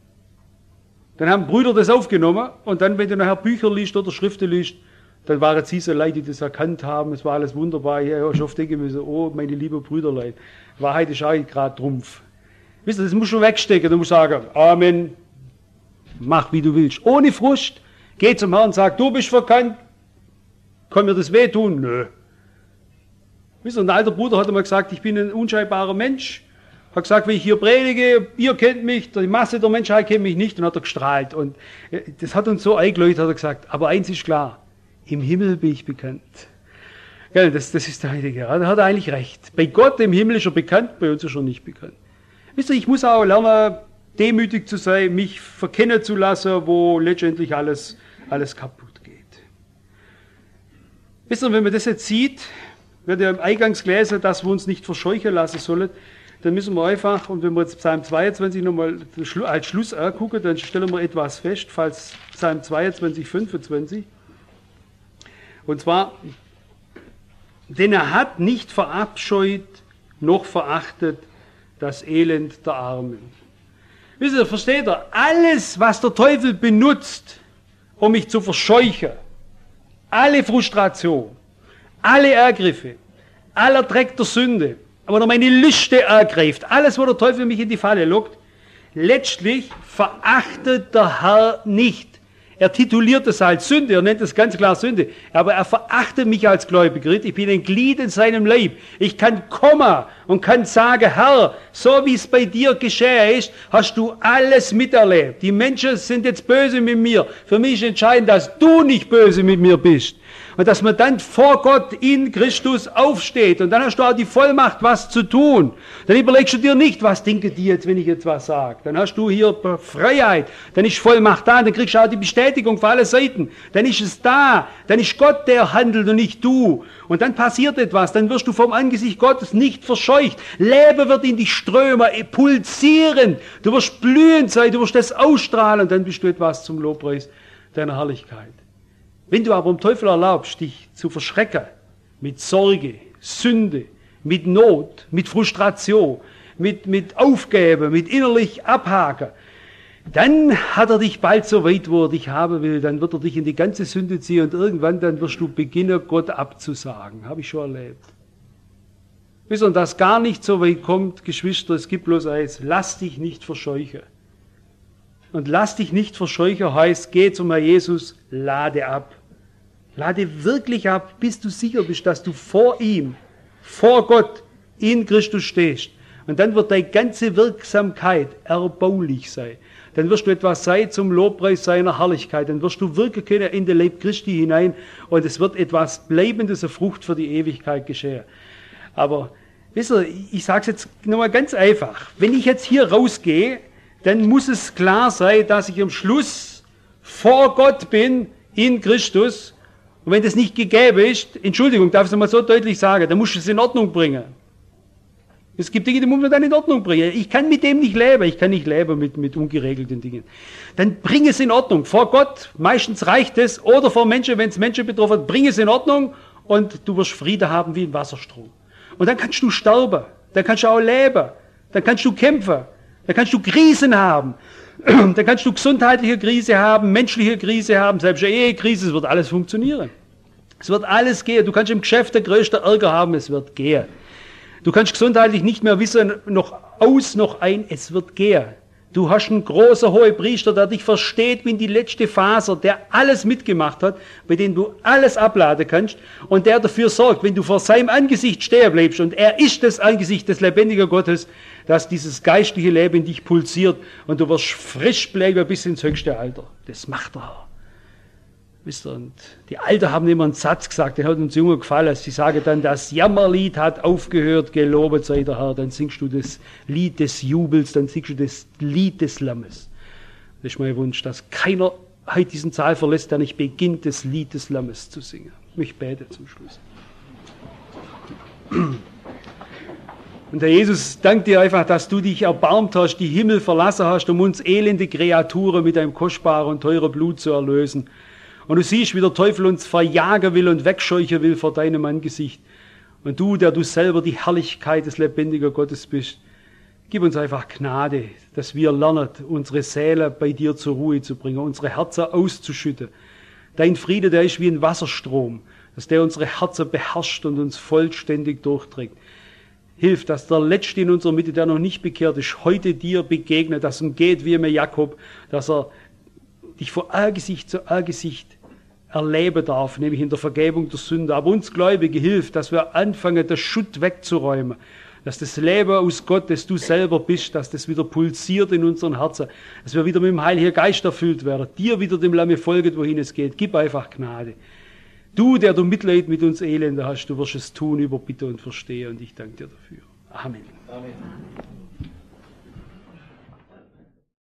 Dann haben Brüder das aufgenommen und dann, wenn du nachher Bücher liest oder Schriften liest, dann waren sie so Leute, die das erkannt haben, es war alles wunderbar. Ich habe schon oft denken müssen, oh, meine lieben Brüderlein, Wahrheit ist auch gerade Trumpf. Wisst ihr, das musst du wegstecken, du musst sagen, Amen, mach wie du willst. Ohne Frust, geh zum Herrn und sag, du bist verkannt, kann mir das wehtun? Nö. Wisst ihr, ein alter Bruder hat einmal gesagt, ich bin ein unscheinbarer Mensch, hat gesagt, wenn ich hier predige, ihr kennt mich, die Masse der Menschheit kennt mich nicht, und hat er gestrahlt. Und das hat uns so eingeleuchtet, hat er gesagt, aber eins ist klar, im Himmel bin ich bekannt. Ja, das ist der Heilige. Da hat er eigentlich recht. Bei Gott im Himmel ist er bekannt, bei uns ist er nicht bekannt. Wisst ihr, ich muss auch lernen, demütig zu sein, mich verkennen zu lassen, wo letztendlich alles kaputt geht. Wisst ihr, wenn man das jetzt sieht, wird ja im Eingangs gelesen, dass wir uns nicht verscheuchen lassen sollen, dann müssen wir einfach, und wenn wir jetzt Psalm 22 nochmal als Schluss angucken, dann stellen wir etwas fest, falls Psalm 22, 25. Und zwar, denn er hat nicht verabscheut, noch verachtet das Elend der Armen. Wisst ihr, versteht ihr? Alles, was der Teufel benutzt, um mich zu verscheuchen, alle Frustration, alle Ergriffe, aller Dreck der Sünde, aber meine Lüste ergreift, alles, wo der Teufel mich in die Falle lockt, letztlich verachtet der Herr nicht. Er tituliert es als Sünde, er nennt es ganz klar Sünde, aber er verachtet mich als Gläubiger. Ich bin ein Glied in seinem Leib. Ich kann kommen und kann sagen, Herr, so wie es bei dir geschehen ist, hast du alles miterlebt. Die Menschen sind jetzt böse mit mir. Für mich ist entscheidend, dass du nicht böse mit mir bist. Und dass man dann vor Gott in Christus aufsteht. Und dann hast du auch die Vollmacht, was zu tun. Dann überlegst du dir nicht, was denken die jetzt, wenn ich jetzt was sage. Dann hast du hier Freiheit. Dann ist Vollmacht da. Dann kriegst du auch die Bestätigung von allen Seiten. Dann ist es da. Dann ist Gott, der handelt und nicht du. Und dann passiert etwas. Dann wirst du vom Angesicht Gottes nicht verscheucht. Leben wird in dich strömen, pulsieren. Du wirst blühend sein. Du wirst das ausstrahlen. Dann bist du etwas zum Lobpreis deiner Herrlichkeit. Wenn du aber dem Teufel erlaubst, dich zu verschrecken, mit Sorge, Sünde, mit Not, mit Frustration, mit Aufgeben, mit innerlich Abhaken, dann hat er dich bald so weit, wo er dich haben will, dann wird er dich in die ganze Sünde ziehen und irgendwann dann wirst du beginnen, Gott abzusagen. Habe ich schon erlebt. Bis und das gar nicht so weit kommt, Geschwister, es gibt bloß eins, lass dich nicht verscheuchen. Und lass dich nicht verscheuchen heißt, geh zum Herrn Jesus, lade ab. Lade wirklich ab, bis du sicher bist, dass du vor ihm, vor Gott, in Christus stehst. Und dann wird deine ganze Wirksamkeit erbaulich sein. Dann wirst du etwas sein zum Lobpreis seiner Herrlichkeit. Dann wirst du wirken können in den Leib Christi hinein und es wird etwas Bleibendes, eine Frucht für die Ewigkeit geschehen. Aber, wisst ihr, ich sage es jetzt nochmal ganz einfach. Wenn ich jetzt hier rausgehe, dann muss es klar sein, dass ich am Schluss vor Gott bin, in Christus. Und wenn das nicht gegeben ist, Entschuldigung, darf ich es mal so deutlich sagen, dann musst du es in Ordnung bringen. Es gibt Dinge, die muss man dann in Ordnung bringen. Ich kann mit dem nicht leben. Ich kann nicht leben mit ungeregelten Dingen. Dann bring es in Ordnung. Vor Gott, meistens reicht es. Oder vor Menschen, wenn es Menschen betroffen hat, bring es in Ordnung und du wirst Frieden haben wie ein Wasserstrom. Und dann kannst du sterben. Dann kannst du auch leben. Dann kannst du kämpfen. Dann kannst du Krisen haben. Dann kannst du gesundheitliche Krise haben, menschliche Krise haben, selbst eine Ehekrise. Es wird alles funktionieren. Es wird alles gehen. Du kannst im Geschäft der größte Ärger haben. Es wird gehen. Du kannst gesundheitlich nicht mehr wissen, noch aus, noch ein, es wird gehen. Du hast einen großen Hohepriester, der dich versteht wie in die letzte Faser, der alles mitgemacht hat, bei dem du alles abladen kannst und der dafür sorgt, wenn du vor seinem Angesicht stehen bleibst und er ist das Angesicht des lebendigen Gottes, dass dieses geistliche Leben in dich pulsiert und du wirst frisch bleiben bis ins höchste Alter. Das macht er. Wisst ihr, und die Alten haben immer einen Satz gesagt, der hat uns Jungen gefallen. Sie sagen dann, das Jammerlied hat aufgehört, gelobet sei der Herr. Dann singst du das Lied des Jubels, dann singst du das Lied des Lammes. Das ist mein Wunsch, dass keiner heute diesen Saal verlässt, der nicht beginnt, das Lied des Lammes zu singen. Ich bete zum Schluss. Und Herr Jesus, danke dir einfach, dass du dich erbarmt hast, die Himmel verlassen hast, um uns elende Kreaturen mit deinem kostbaren und teuren Blut zu erlösen. Und du siehst, wie der Teufel uns verjagen will und wegscheuchen will vor deinem Angesicht. Und du, der du selber die Herrlichkeit des lebendigen Gottes bist, gib uns einfach Gnade, dass wir lernen, unsere Seele bei dir zur Ruhe zu bringen, unsere Herzen auszuschütten. Dein Friede, der ist wie ein Wasserstrom, dass der unsere Herzen beherrscht und uns vollständig durchträgt. Hilf, dass der Letzte in unserer Mitte, der noch nicht bekehrt ist, heute dir begegnet, dass ihm geht wie mir Jakob, dass er dich von Angesicht zu Angesicht erleben darf, nämlich in der Vergebung der Sünde. Aber uns Gläubige hilft, dass wir anfangen, den Schutt wegzuräumen, dass das Leben aus Gott, das du selber bist, dass das wieder pulsiert in unseren Herzen, dass wir wieder mit dem Heiligen Geist erfüllt werden, dir wieder dem Lamme folgen, wohin es geht. Gib einfach Gnade. Du, der du Mitleid mit uns Elende hast, du wirst es tun, überbitte und verstehen und ich danke dir dafür. Amen. Amen.